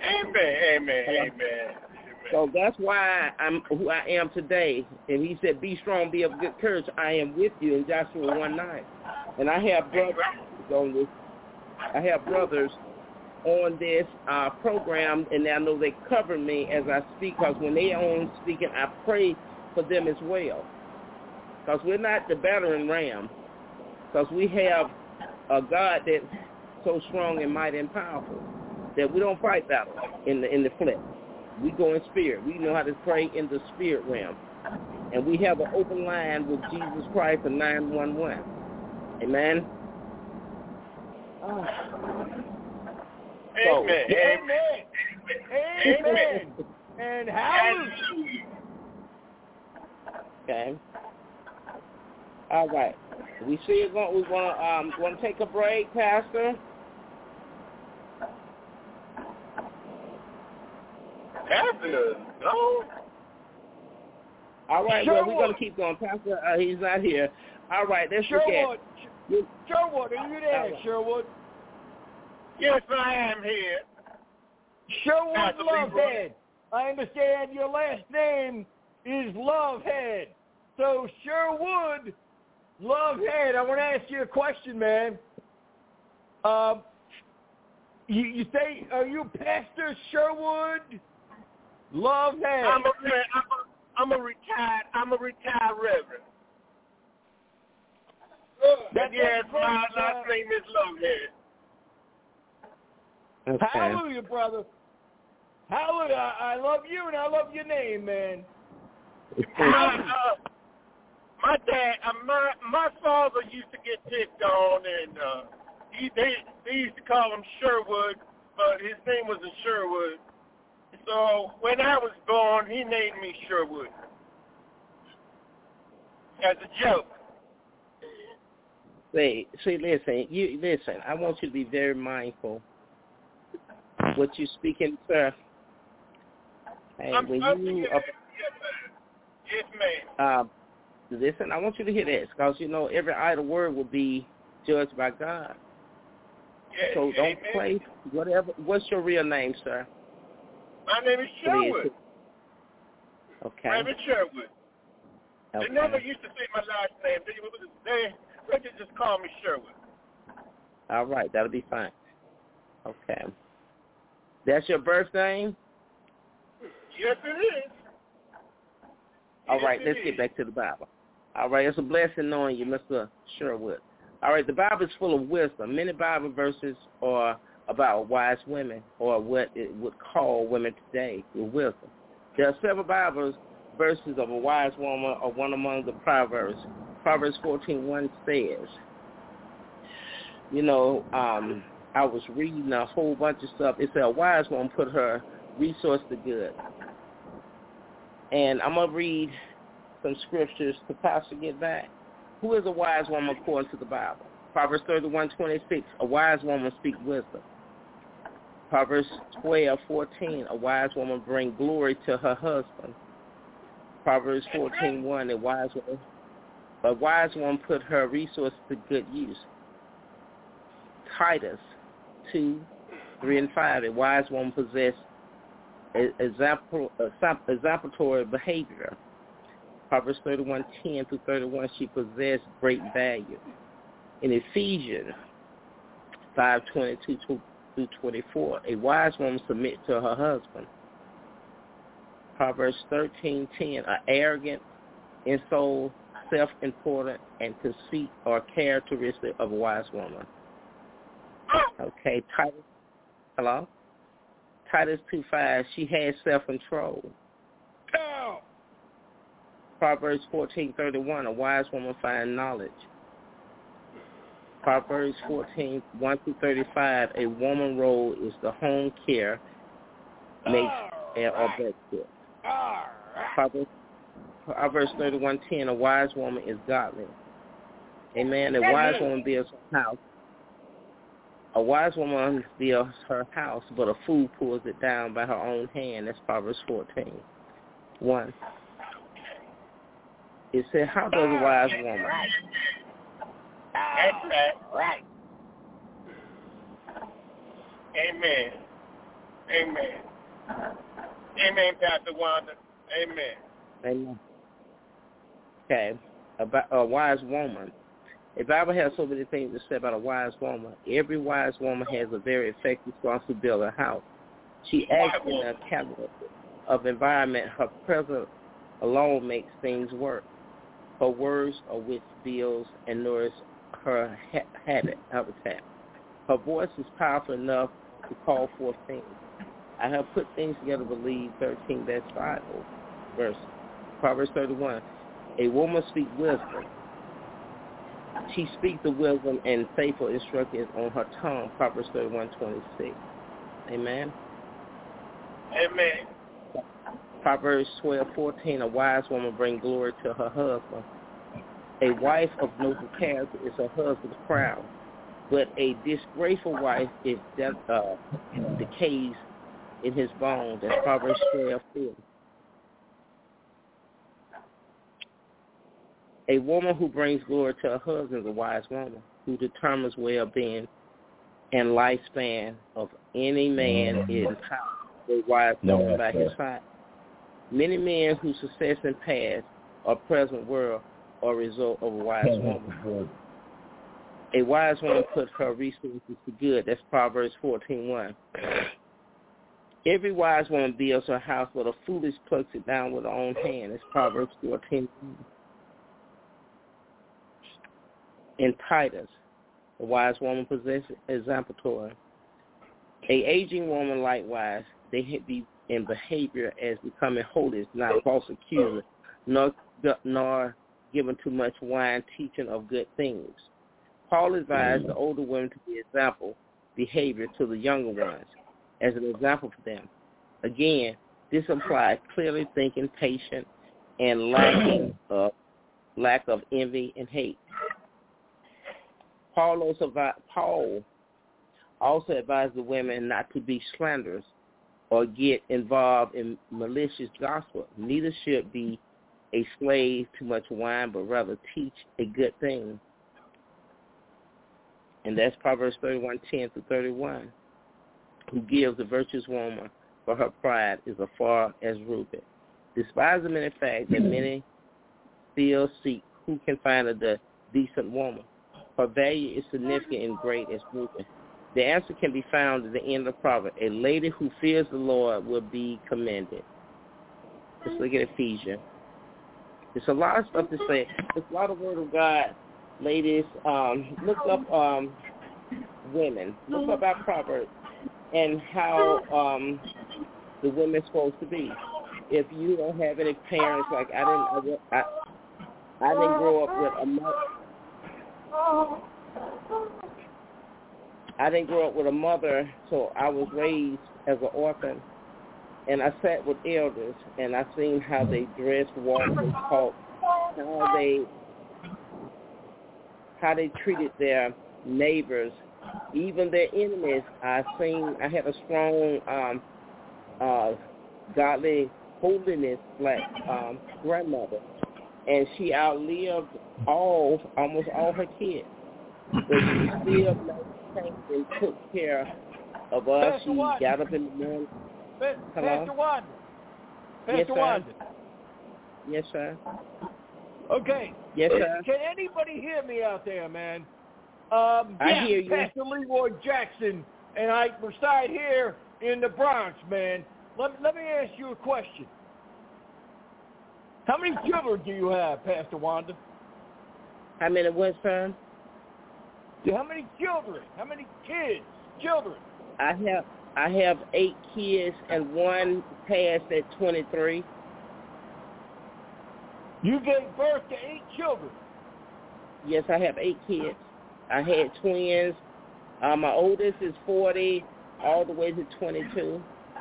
Amen, amen, amen, amen. So that's why I'm who I am today. And he said, be strong, be of good courage. I am with you in Joshua one nine. And I have brothers on this. I have brothers on this uh, program, and I know they cover me as I speak, because when they on speaking, I pray for them as well. Because we're not the battering ram. Because we have a God that's so strong and mighty and powerful that we don't fight battles in the in the flesh. We go in spirit. We know how to pray in the spirit realm. And we have an open line with Jesus Christ at nine one one. Amen? Oh. So, amen. Amen. Amen. And hallelujah. Okay. All right. We see it going. We want to um want to take a break, Pastor. Pastor, no. All right. Sherwood. Well, we're gonna keep going, Pastor. Uh, he's not here. All right. Let's Sherwood. Look at Sherwood. Are you there, right. Sherwood? Yes, I am here. Sherwood Lovehead. I understand your last name is Lovehead. So Sherwood Lovehead, I want to ask you a question, man. Um, you, you say, are you Pastor Sherwood Lovehead? I'm a, I'm a, I'm a retired, I'm a retired reverend. That, yes, my uh, last name is Lovehead. Okay. Hallelujah, brother. Hallelujah. I love you and I love your name, man. my, uh, my dad, uh, my my father used to get picked on, and uh, he they, they used to call him Sherwood, but his name wasn't Sherwood. So when I was born, he named me Sherwood as a joke. See, see, listen, you listen. I want you to be very mindful what you speaking, sir. And I'm, when I'm you, uh, yes, ma'am. Uh, listen, I want you to hear this, because you know every idle word will be judged by God. Yes, so don't amen. play whatever. What's your real name, sir? My name is Sherwood. Okay. Reverend Sherwood. Okay. They never used to say my last name. They, they, they just call me Sherwood. All right, that'll be fine. Okay. That's your birth name? Yes, it is. All yes, right, let's is. get back to the Bible. All right, it's a blessing knowing you, Mister Sherwood. All right, the Bible is full of wisdom. Many Bible verses are about wise women, or what it would call women today with wisdom. There are several Bible verses of a wise woman, or one among the Proverbs. Proverbs fourteen one says, you know, um, I was reading a whole bunch of stuff. It said a wise woman put her resource to good. And I'm going to read some scriptures to Pastor get back. Who is a wise woman according to the Bible? Proverbs thirty-one twenty-six, a wise woman speaks wisdom. Proverbs twelve fourteen, a wise woman brings glory to her husband. Proverbs fourteen one, a wise woman, a wise woman put her resources to good use. Titus two, three and five, a wise woman possesses example, exemplary behavior. Proverbs thirty-one ten through thirty-one, she possessed great value. In Ephesians five twenty-two through twenty-four, a wise woman submits to her husband. Proverbs thirteen ten, an arrogant, in soul, self-important, and conceit are characteristic of a wise woman. Okay, Titus, hello? Titus two five, she has self-control. Oh. Proverbs fourteen thirty-one, a wise woman finds knowledge. Proverbs fourteen one through thirty-five, a woman's role is the home care, makes and or breastfeed. Proverbs, Proverbs thirty-one ten, a wise woman is godly. Amen. A wise woman builds her house. A wise woman builds her house, but a fool pulls it down by her own hand. That's Proverbs fourteen one. It said, how does a wise woman? That's right. Right. Amen. Amen. Amen, Pastor Wanda. Amen. Amen. Okay. About a wise woman. The Bible has so many things to say about a wise woman. Every wise woman has a very effective response to build a house. She acts in a cabinet of environment. Her presence alone makes things work. Her words are which builds and nourishes her ha- habit, habitat. Her voice is powerful enough to call forth things. I have put things together to believe thirteen, that's Bible verse. Proverbs thirty-one. A woman speaks wisdom. She speaks the wisdom and faithful instructions on her tongue. Proverbs thirty-one, twenty-six. Amen. Amen. Proverbs twelve, fourteen. A wise woman brings glory to her husband. A wife of noble character is her husband's crown, but a disgraceful wife is that uh, decays in his bones. That's Proverbs twelve, four. A woman who brings glory to her husband is a wise woman who determines well-being and lifespan of any man in power. A wise woman by his side. Many men whose success in past or present world are a result of a wise woman. A wise woman puts her resources to good. That's Proverbs fourteen, one. Every wise woman builds her house, but a foolish plucks it down with her own hand. That's Proverbs fourteen. In Titus, a wise woman possesses exemplary. A aging woman likewise, they be in behavior as becoming holy, not false accuser, nor, nor given too much wine, teaching of good things. Paul advised the older women to be example behavior to the younger ones, as an example for them. Again, this implies clearly thinking, patient, and lacking of lack of envy and hate. Paul also, Paul also advised the women not to be slanderous or get involved in malicious gospel. Neither should be a slave to much wine, but rather teach a good thing. And that's Proverbs thirty-one, ten to thirty-one. Who gives the virtuous woman for her pride is as far as Reuben. Despise the many fact that many still seek who can find a de- decent woman. Her value is significant and great as Reuben. The answer can be found at the end of the proverb. A lady who fears the Lord will be commended. Let's look at Ephesians. There's a lot of stuff to say. There's a lot of word of God. Ladies, um, look up um, women. Look up our Proverbs and how um, the women's supposed to be. If you don't have any parents, like I didn't, I, I, I didn't grow up with a mother. I didn't grow up with a mother, so I was raised as an orphan. And I sat with elders, and I seen how they dressed, walked, and talked, how they how they treated their neighbors, even their enemies. I seen I had a strong, um, uh, godly holiness black um, grandmother, and she outlived all almost all her kids, but she still maintained and took care of us. Pastor She Wanda. got up in the morning. Pa- Hello? Pastor Wanda. Pastor Yes, sir. Wanda. Yes, sir. Okay. Yes, sir. Can anybody hear me out there, man? Um, I yeah, hear you. Pastor Leroy Jackson, and I reside here in the Bronx, man. Let, let me ask you a question. How many children do you have, Pastor Wanda? How many what, sir? How many children? How many kids? Children? I have I have eight kids, and one passed at twenty-three. You gave birth to eight children. Yes, I have eight kids. I had twins. Uh, my oldest is forty, all the way to twenty-two.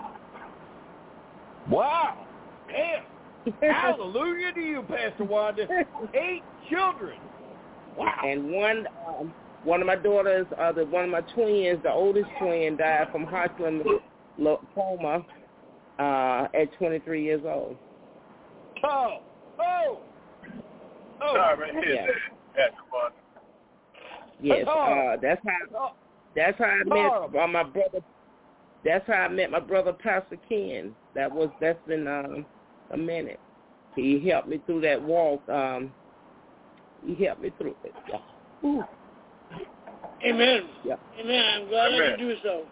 Wow. Damn. Hallelujah to you, Pastor Wanda. Eight children. Wow. And one um, one of my daughters, uh, the one of my twins, the oldest twin, died from Hodgkin lymphoma uh, at twenty-three years old. Oh. Oh. Oh. Sorry, Yeah. Pastor Wanda. Yes, Oh. uh, that's how Oh. that's how I met uh, my brother. that's how I met my brother, Pastor Ken. That was that's been um, a minute. He helped me through that walk. Um, he helped me through it. Yeah. Ooh. Amen. Yeah. Amen. I'm glad Amen. I could do so.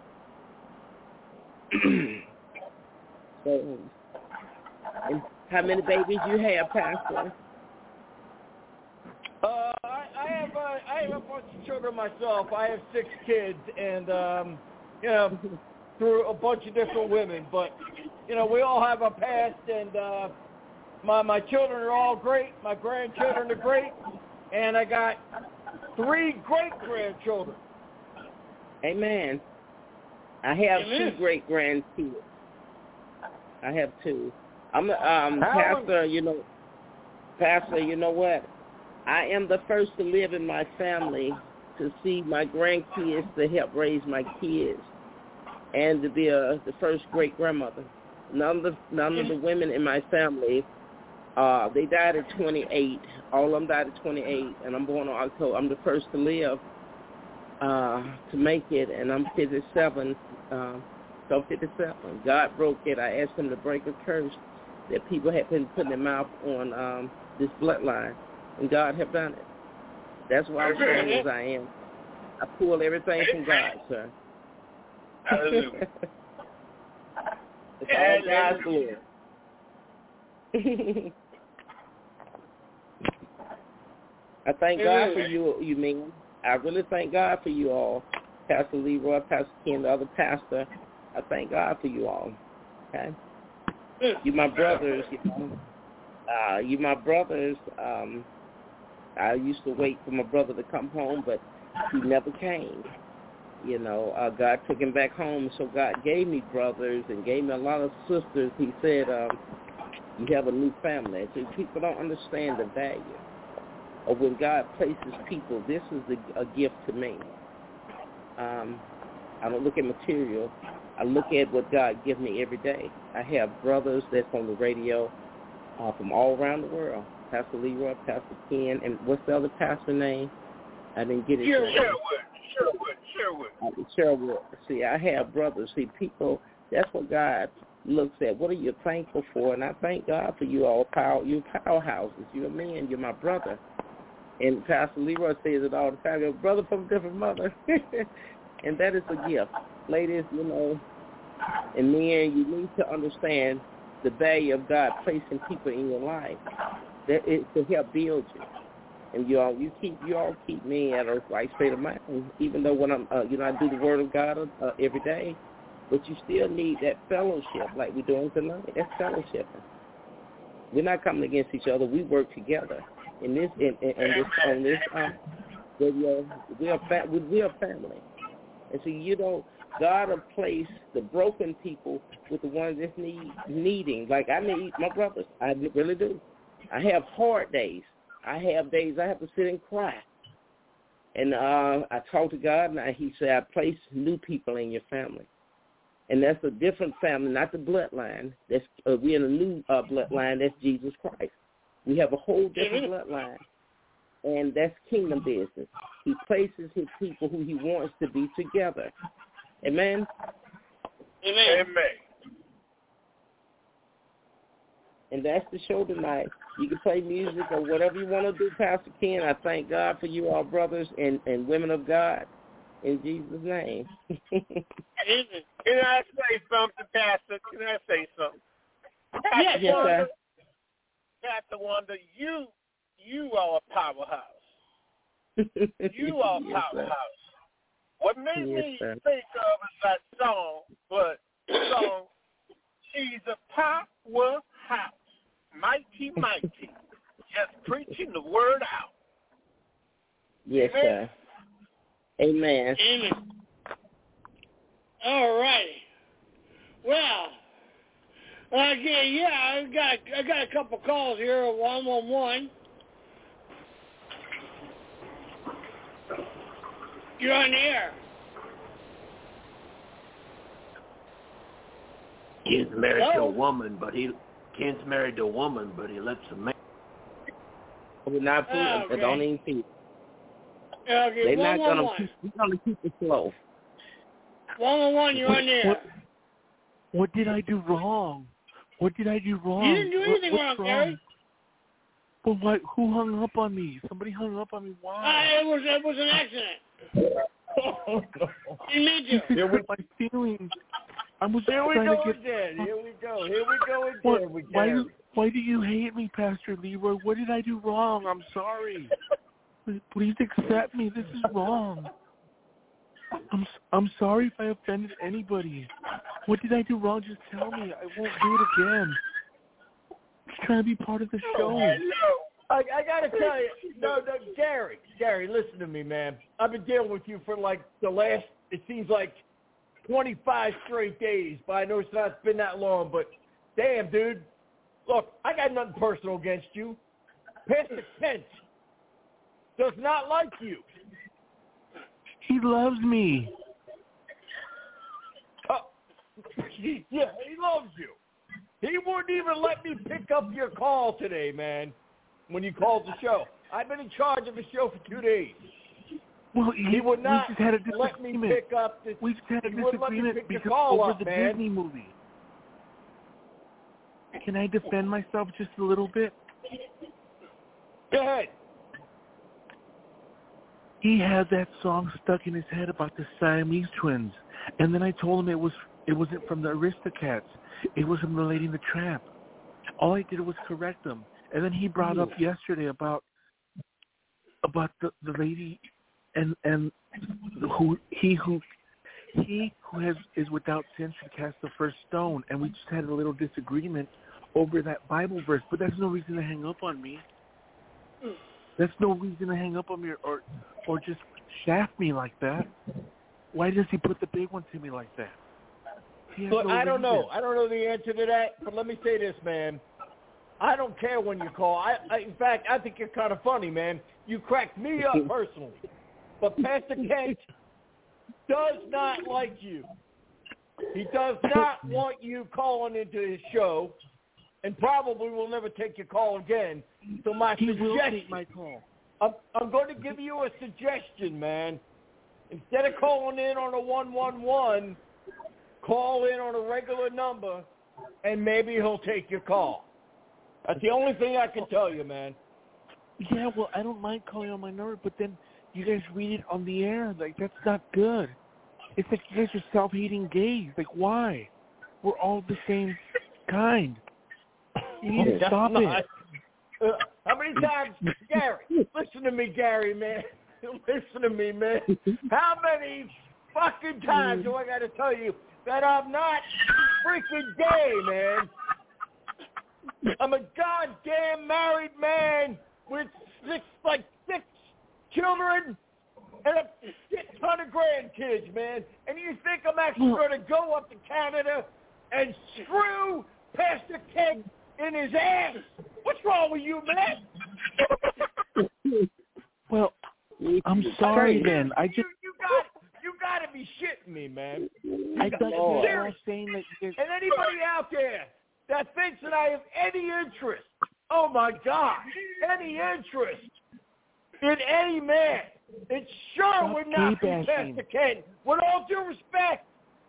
So, and how many babies you have, Pastor? Uh, I, I have uh, I have a bunch of children myself. I have six kids, and um, you know, through a bunch of different women. But you know, we all have a past, and uh, my my children are all great. My grandchildren are great, and I got three great grandchildren. Amen. I have Amen. two great grandkids. I have two. I'm a um, pastor. You know, pastor. You know what? I am the first to live in my family to see my grandkids to help raise my kids, and to be a, the first great grandmother. None of the none of the women in my family, uh, they died at twenty-eight. All of them died at twenty-eight, and I'm born on October. I'm the first to live uh, to make it, and I'm fifty-seven. Uh, so fifty-seven. God broke it. I asked him to break a curse that people had been putting their mouth on um, this bloodline. And God have done it. That's why I'm strong as I am. I pull everything from God, sir. Hallelujah. It's all God's glory. I thank God for you, you mean. I really thank God for you all. Pastor Leroy, Pastor Ken, the other pastor. I thank God for you all. Okay? You my brothers, you know. Uh, you my brothers. Um, I used to wait for my brother to come home, but he never came. You know, uh, God took him back home, so God gave me brothers and gave me a lot of sisters. He said, um, you have a new family. So people don't understand the value of when God places people. This is a, a gift to me. Um, I don't look at material. I look at what God gives me every day. I have brothers that's on the radio uh, from all around the world. Pastor Leroy, Pastor Ken, and what's the other pastor name? I didn't get it. Sherwood, Sherwood, Sherwood. Uh, Sherwood. See, I have brothers. See, people, that's what God looks at. What are you thankful for? And I thank God for you all, power, you powerhouses. You're a man. You're my brother. And Pastor Leroy says it all the time. You're a brother from a different mother. And that is a gift. Ladies, you know, and men, you need to understand the value of God placing people in your life. That is to help build you, and you all you keep you all keep me at a right state of mind. Even though when I'm uh, you know I do the Word of God uh, every day, but you still need that fellowship like we're doing tonight. That's fellowship. We're not coming against each other. We work together. In this in, in, in this on this um, video, we are fa- we are family, and so you know God will place the broken people with the ones that need needing. Like I need my brothers. I really do. I have hard days. I have days I have to sit and cry. And uh, I talk to God, and He said, I place new people in your family. And that's a different family, not the bloodline. That's uh, we're in a new uh, bloodline. That's Jesus Christ. We have a whole different bloodline, and that's kingdom business. He places His people who He wants to be together. Amen? Amen. Amen. And that's the show tonight. You can play music or whatever you want to do, Pastor Ken. I thank God for you all, brothers and, and women of God, in Jesus' name. Can I say something, Pastor? Can I say something? Pastor Yes, yes, Wanda, sir. Pastor Wanda, you, you are a powerhouse. You are a yes, powerhouse. sir. What made Yes, me sir. think of is that song, but the song, she's a powerhouse, mighty, mighty, just preaching the word out. Yes, Amen. sir. Amen. Amen. All righty. Well, okay, yeah, I got I got a couple calls here. One one one. You're on the air. Ken's married Hello? to a woman, but he Ken's married to a woman, but he lets a man. We're not food. Oh, okay. Don't even feed. Okay, They're one not one gonna one. keep, we're gonna keep it slow. One one one. You're on the air. What did I do wrong? What did I do wrong? You didn't do anything what, wrong, wrong, Gary. Well, why, who hung up on me? Somebody hung up on me. Why? Uh, it was it was an accident. He made you. Here we my feelings. I was Here we trying go to get, again. Here we go. Here we go again. What, with why, Gary. do, why do you hate me, Pastor Leroy? What did I do wrong? I'm sorry. Please accept me. This is wrong. I'm I'm sorry if I offended anybody. What did I do wrong? Just tell me. I won't do it again. I'm trying to be part of the show. I, I got to tell you, no, no, Gary, Gary, listen to me, man. I've been dealing with you for like the last, it seems like twenty-five straight days, but I know it's not been that long, but damn, dude. Look, I got nothing personal against you. Pastor Kent does not like you. He loves me. Uh, yeah, he loves you. He wouldn't even let me pick up your call today, man, when you called the show. I've been in charge of the show for two days. Well, he, he would not we just had a let me disagreement. pick up the We just had a he wouldn't let me disagreement pick the because call over up, the man. Disney movie. Can I defend myself just a little bit? Go ahead. He had that song stuck in his head about the Siamese twins, and then I told him it was it wasn't from the Aristocats. It was from the Lady and the Tramp. All I did was correct him, and then he brought up yesterday about about the, the lady and and who he who he who has is without sin should cast the first stone, and we just had a little disagreement over that Bible verse. But that's no reason to hang up on me. That's no reason to hang up on me or or just shaft me like that. Why does he put the big one to me like that? Look, no I don't reason. know. I don't know the answer to that, but let me say this, man. I don't care when you call. I, I in fact, I think you're kind of funny, man. You cracked me up personally. But Pastor Kent does not like you. He does not want you calling into his show, and probably will never take your call again. So my he suggestion, will take my call. I'm, I'm going to give you a suggestion, man. Instead of calling in on a one one one, call in on a regular number, and maybe he'll take your call. That's the only thing I can tell you, man. Yeah, well, I don't mind calling on my number, but then you guys read it on the air. Like, that's not good. It's like you guys are self-hating gays. Like, why? We're all the same kind. You need to stop not, it. Uh, how many times, Gary, listen to me, Gary, man. Listen to me, man. How many fucking times do I got to tell you that I'm not freaking gay, man? I'm a goddamn married man with six, like six children and a shit ton of grandkids, man. And you think I'm actually going to go up to Canada and screw Pastor Kent in his ass? What's wrong with you, man? Well, I'm sorry, then. I just you, you got you got to be shitting me, man. I got Lord. you saying that. You guys, And anybody out there that thinks that I have any interest, oh my God, any interest in any man, it sure Stop would not be gay-bashing. Pastor Ken. With all due respect.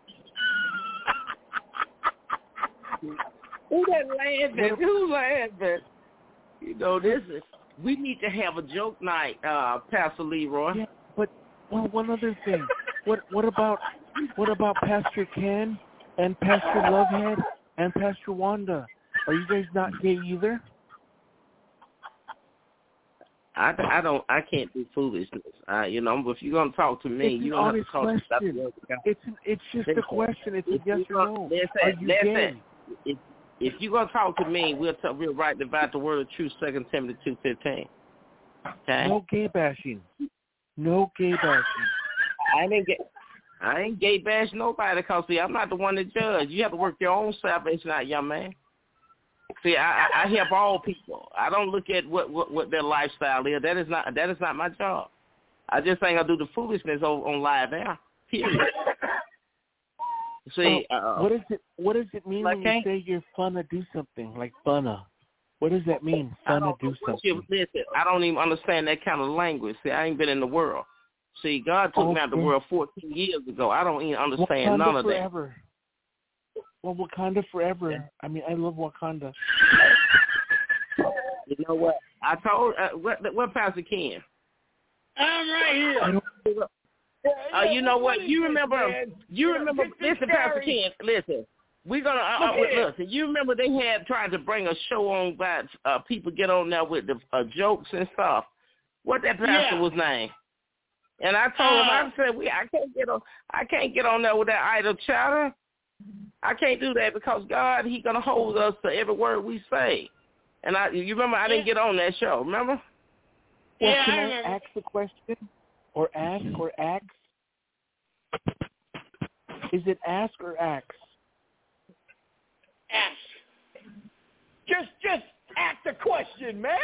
Who that laughing? Who's laughing? You know, this is, we need to have a joke night, uh, Pastor Leroy. yeah, but well, one other thing. What what about what about Pastor Ken and Pastor Lovehead and Pastor Wanda? Are you guys not gay either? I, I don't, I can't do foolishness. Uh, you know, if you're going to talk to me, It's you an don't have to honest talk to question. Doctor It's an, it's just a question. It's a If yes you or gonna- no. Listen, Are you listen. gay? If, if you're going to talk to me, we'll, talk, we'll write about the word of truth, Second Timothy two fifteen. Okay? No gay bashing. No gay bashing. I ain't get. I ain't gay bash nobody because, see, I'm not the one to judge. You have to work your own salvation out, young man. See, I, I, I help all people. I don't look at what, what, what their lifestyle is. That is not that is not my job. I just ain't gonna do the foolishness on, on live air. Period. See, Oh, uh, what does it what does it mean like when you ain't- say you're fun to do something like funna? What does that mean? I Fun to don't do know what you- something. Listen, I don't even understand that kind of language. See, I ain't been in the world. See, God took me out of the Okay. world fourteen years ago. I don't even Wakanda understand none of that. forever. Well, Wakanda forever. Yeah. I mean, I love Wakanda. You know what? I told uh, what what Pastor Ken. I'm right here. I don't, uh, you know what? You remember? Man? You remember? Listen, Pastor Ken. Listen. We're gonna uh, uh, listen. You remember they had tried to bring a show on by uh, people get on there with the uh, jokes and stuff. What that pastor yeah. was named? And I told uh, him, I said, we I can't get on. I can't get on there with that idle chatter. I can't do that because God, He gonna hold us to every word we say. And I, you remember, I didn't get on that show. Remember? Well, yeah, can I, I ask the question, or ask, or ask? Is it ask or ask? Ask. Just, just ask the question, man.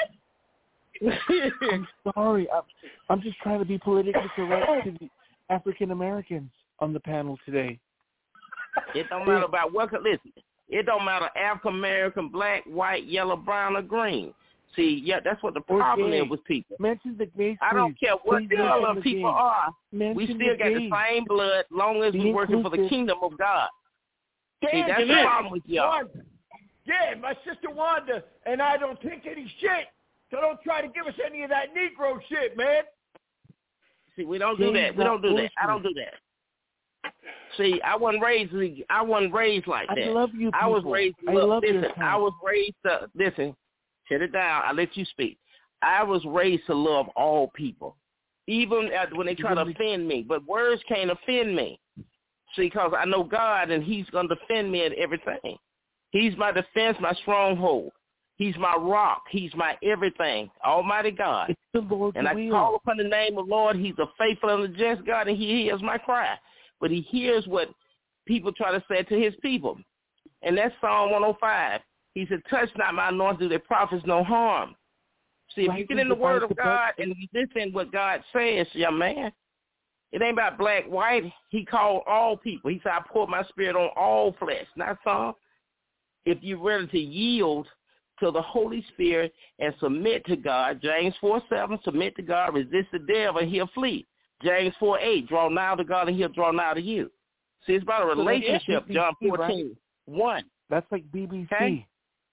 I'm sorry. I'm, I'm just trying to be politically correct to the African Americans on the panel today. It don't matter about what. Listen, it don't matter African American, black, white, yellow, brown, or green. See, yeah, that's what the problem is with people. Mention the gays. I don't care what please color people gays. are. Mention we still the got gays. the same blood, long as we're working for the kingdom of God. See, that's the problem with y'all. Yeah, my sister Wanda and I don't take any shit, so don't try to give us any of that Negro shit, man. See, we don't do that. We don't do that. I don't do that. See, I wasn't raised. I wasn't raised like that. I love you. People. I was raised. I look, love listen, your I was raised to listen. Shut it down. I let you speak. I was raised to love all people, even when they try to offend me. But words can't offend me. See, because I know God, and He's going to defend me in everything. He's my defense, my stronghold. He's my rock. He's my everything. Almighty God. It's the Lord and I will. call upon the name of the Lord. He's a faithful and a just God, and He hears my cry. But He hears what people try to say to His people. And that's Psalm one oh five. He said, touch not my anointed, do their prophets no harm. See, if right, you get in the Word of God and you listen what God says, young man, it ain't about black, white. He called all people. He said, I pour my spirit on all flesh, not some. If you're ready to yield to the Holy Spirit and submit to God, James four seven, submit to God, resist the devil, and he'll flee. James four eight, draw nigh to God, and He'll draw nigh to you. See, it's about a relationship, so John fourteen, right? one. That's like B B C. Okay?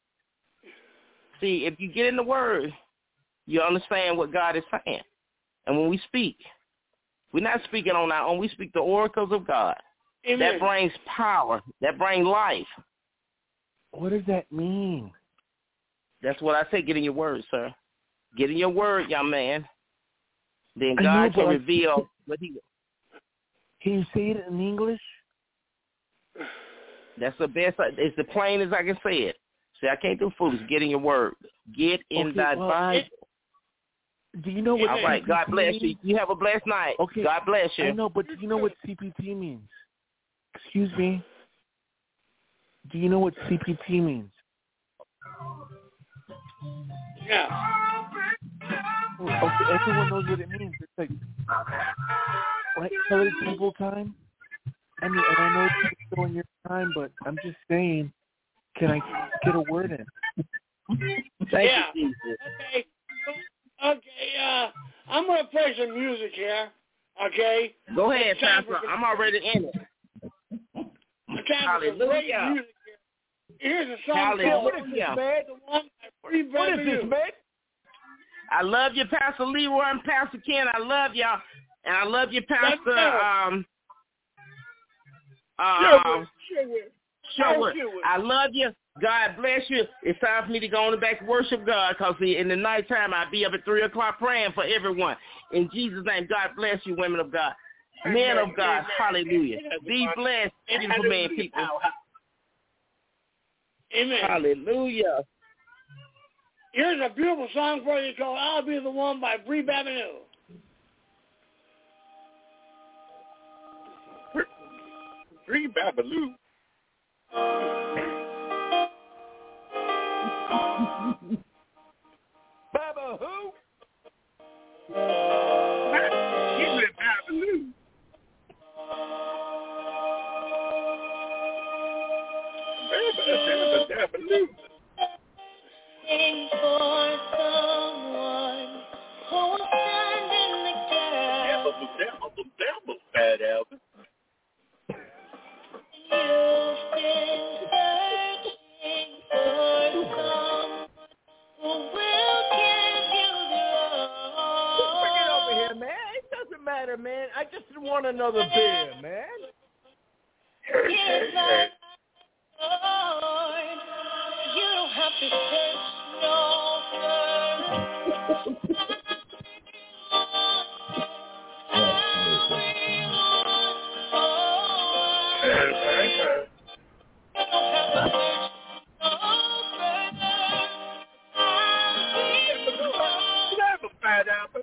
See, if you get in the Word, you understand what God is saying. And when we speak, we're not speaking on our own. We speak the oracles of God. Amen. That brings power. That brings life. What does that mean? That's what I say. Get in your Word, sir. Get in your Word, young man. Then I God know, can reveal what He. Can you say it in English? That's the best. It's the plain as I can say it. See, I can't do foolish. Get in your Word. Get in okay, thy well, Bible. Do you know what All right. C P T God bless means? you. You have a blessed night. Okay. God bless you. I know, but do you know what C P T means? Excuse me. Do you know what C P T means? Yeah. Okay, everyone knows what it means. It's like, right, colored people time. I mean, and I know it's still in your time, but I'm just saying, can I get a word in? Thank yeah. you, Jesus. Okay. Okay. Uh, I'm gonna play some music here. Okay. Go ahead, It's time Pastor. for- I'm already in it. It's time for some great Hallelujah. music here. Here's a song Hallelujah. called What is this, man? The One by Free What is this, man? I love you, Pastor Leroy and Pastor Ken. I love y'all. And I love you, Pastor um, uh, Sherwood. Sherwood. Sherwood. I love you. God bless you. It's time for me to go on and back to worship God because in the nighttime I'll be up at three o'clock praying for everyone. In Jesus' name, God bless you, women of God. Men of God, hallelujah. Be blessed, beautiful man, people. Amen. Hallelujah. Here's a beautiful song for you called I'll Be the One by Bree Babineau. Free Babaloo. Baba who? Give me Babaloo. Baba, Babaloo. Waiting for someone who will stand in the gap. Dabble, dabble, dabble, fat Albert. You've been beer, man. I just want another beer, man. Here's my Lord. You don't have to search no further. Bad apple.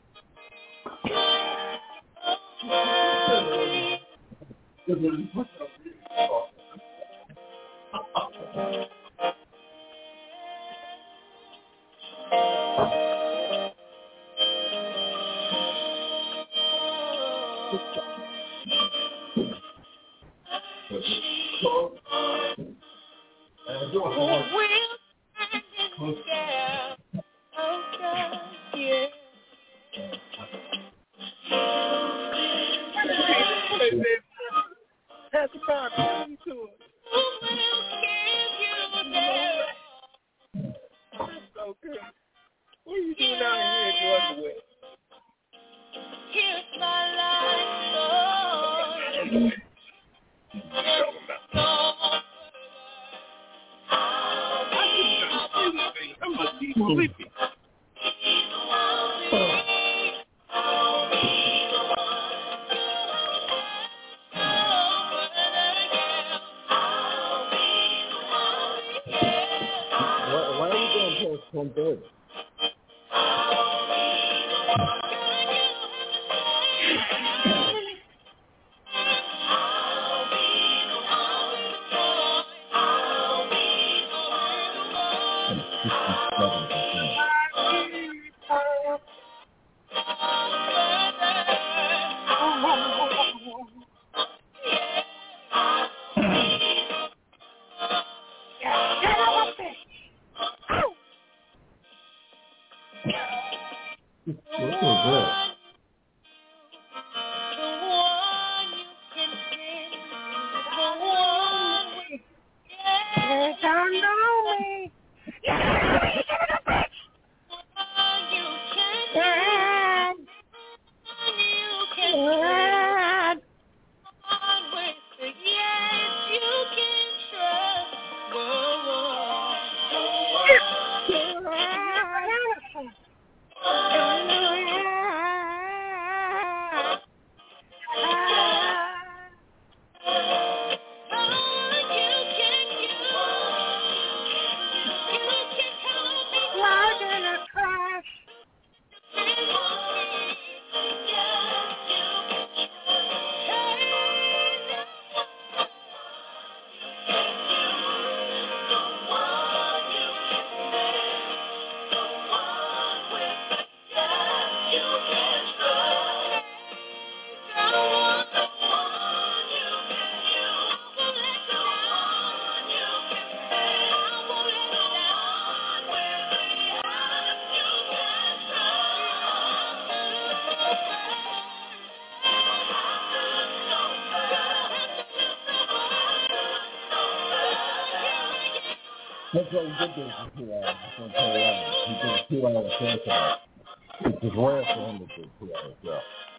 That's what we did do for two hours. That's what I'm telling you. He did a two-hour show tonight. Which is rare for him to do two hours, yeah.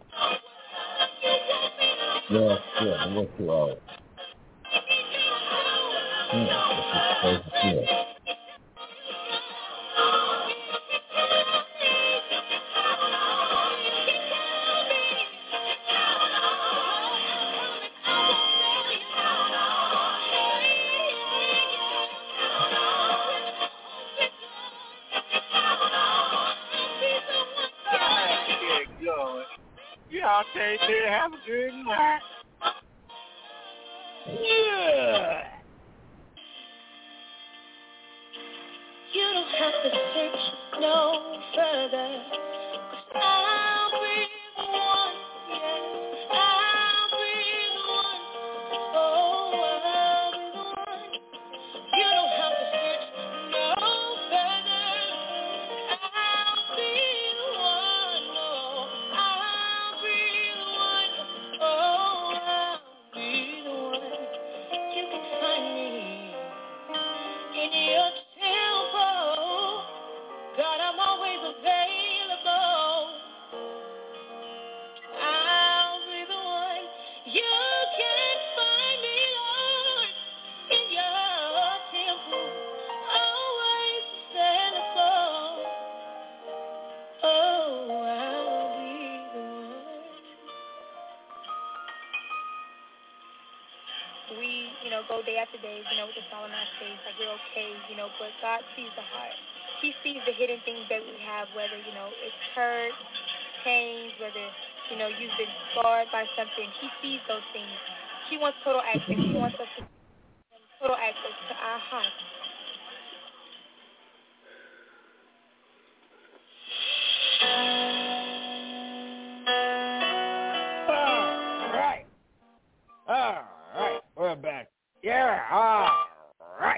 Yeah, yeah, it was two hours. Yeah, this is crazy. Yeah. Y'all take care. Have a good night. Yeah. You don't have to search no further. I'll be the one, yes, I'll be the one. Oh, I'll be the one. You don't have to search no further. I'll be the one, no, I'll be the one. Oh, I'll be the one. You can find me in your temple. God, I'm always available. we, you know, go day after day, you know, with a smile on our face, like we're okay, you know, but God sees the heart. He sees the hidden things that we have, whether, you know, it's hurt, pain, whether, you know, you've been scarred by something. He sees those things. He wants total access. He wants us to total access to our heart. All right. All right. We're back. Yeah. All right.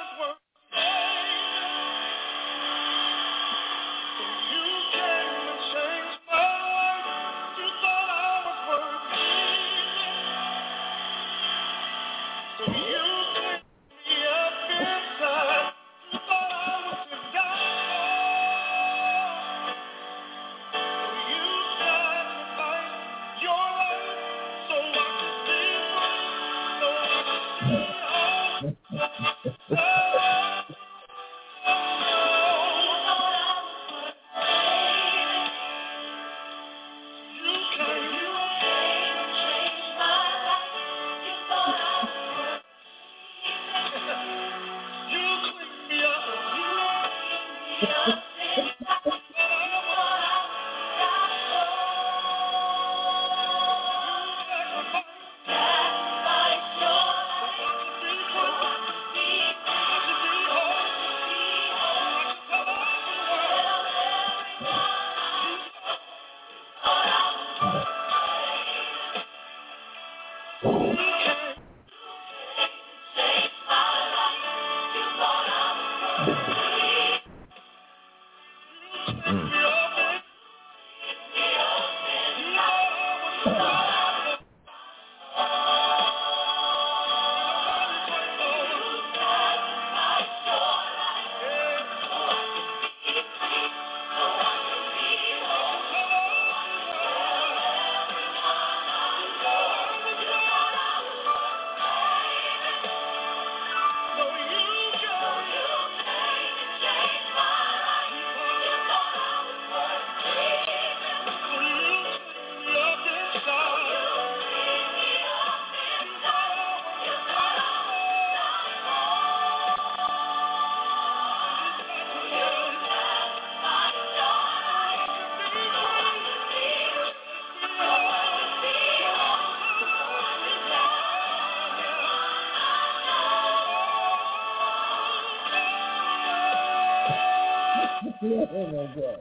Oh my God.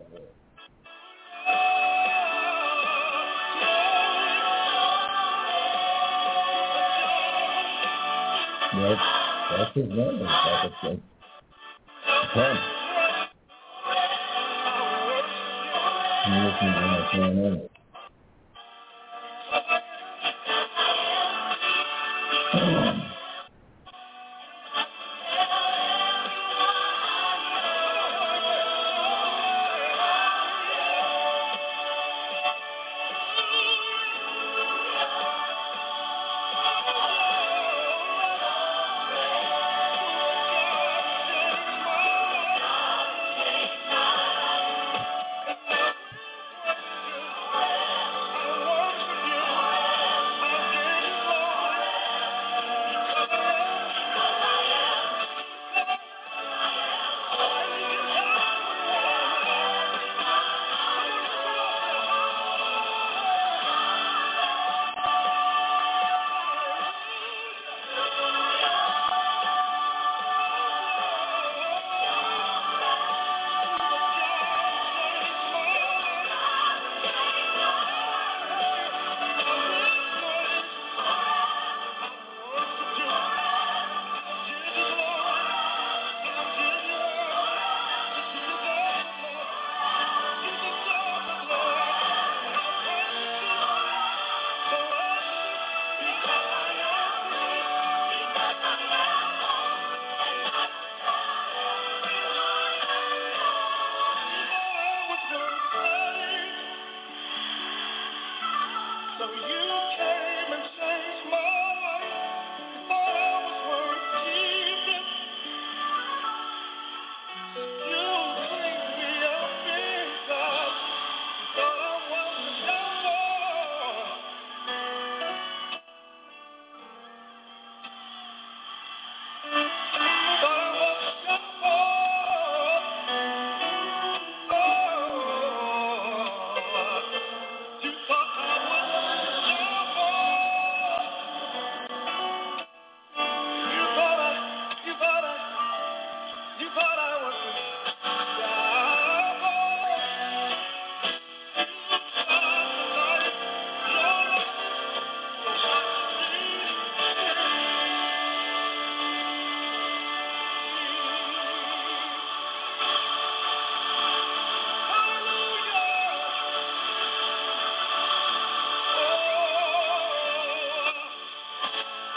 That's, that's his name. That's a thing. Come. You listen to what's going on.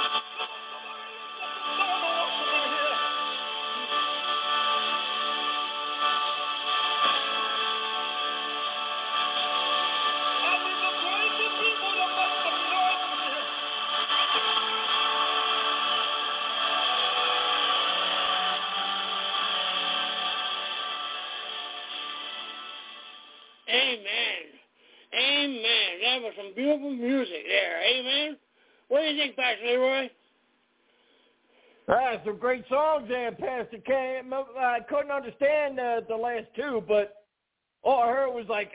Amen. Amen. That was some beautiful music there. Amen. What do you think, Pastor Leroy? Ah, some great songs there, Pastor Cam. I couldn't understand uh, the last two, but all I heard was like,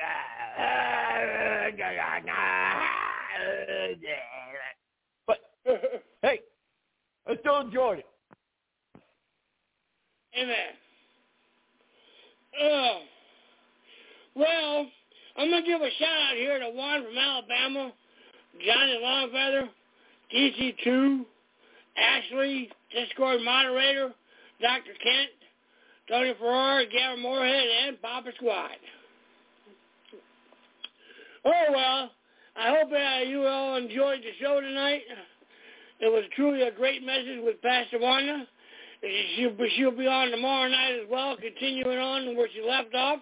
but hey, I still enjoyed it. Amen. Uh, well, I'm going to give a shout-out here to Juan from Alabama, Johnny Longfeather, D C two, Ashley, Discord moderator, Doctor Kent, Tony Ferrara, Gavin Moorhead, and Papa Squad. Oh, well, I hope uh, you all enjoyed the show tonight. It was truly a great message with Pastor Wanda. She'll, she'll be on tomorrow night as well, continuing on where she left off.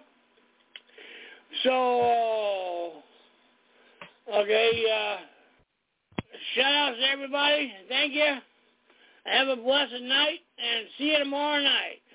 So, okay, uh, shout out to everybody. Thank you. Have a blessed night, and see you tomorrow night.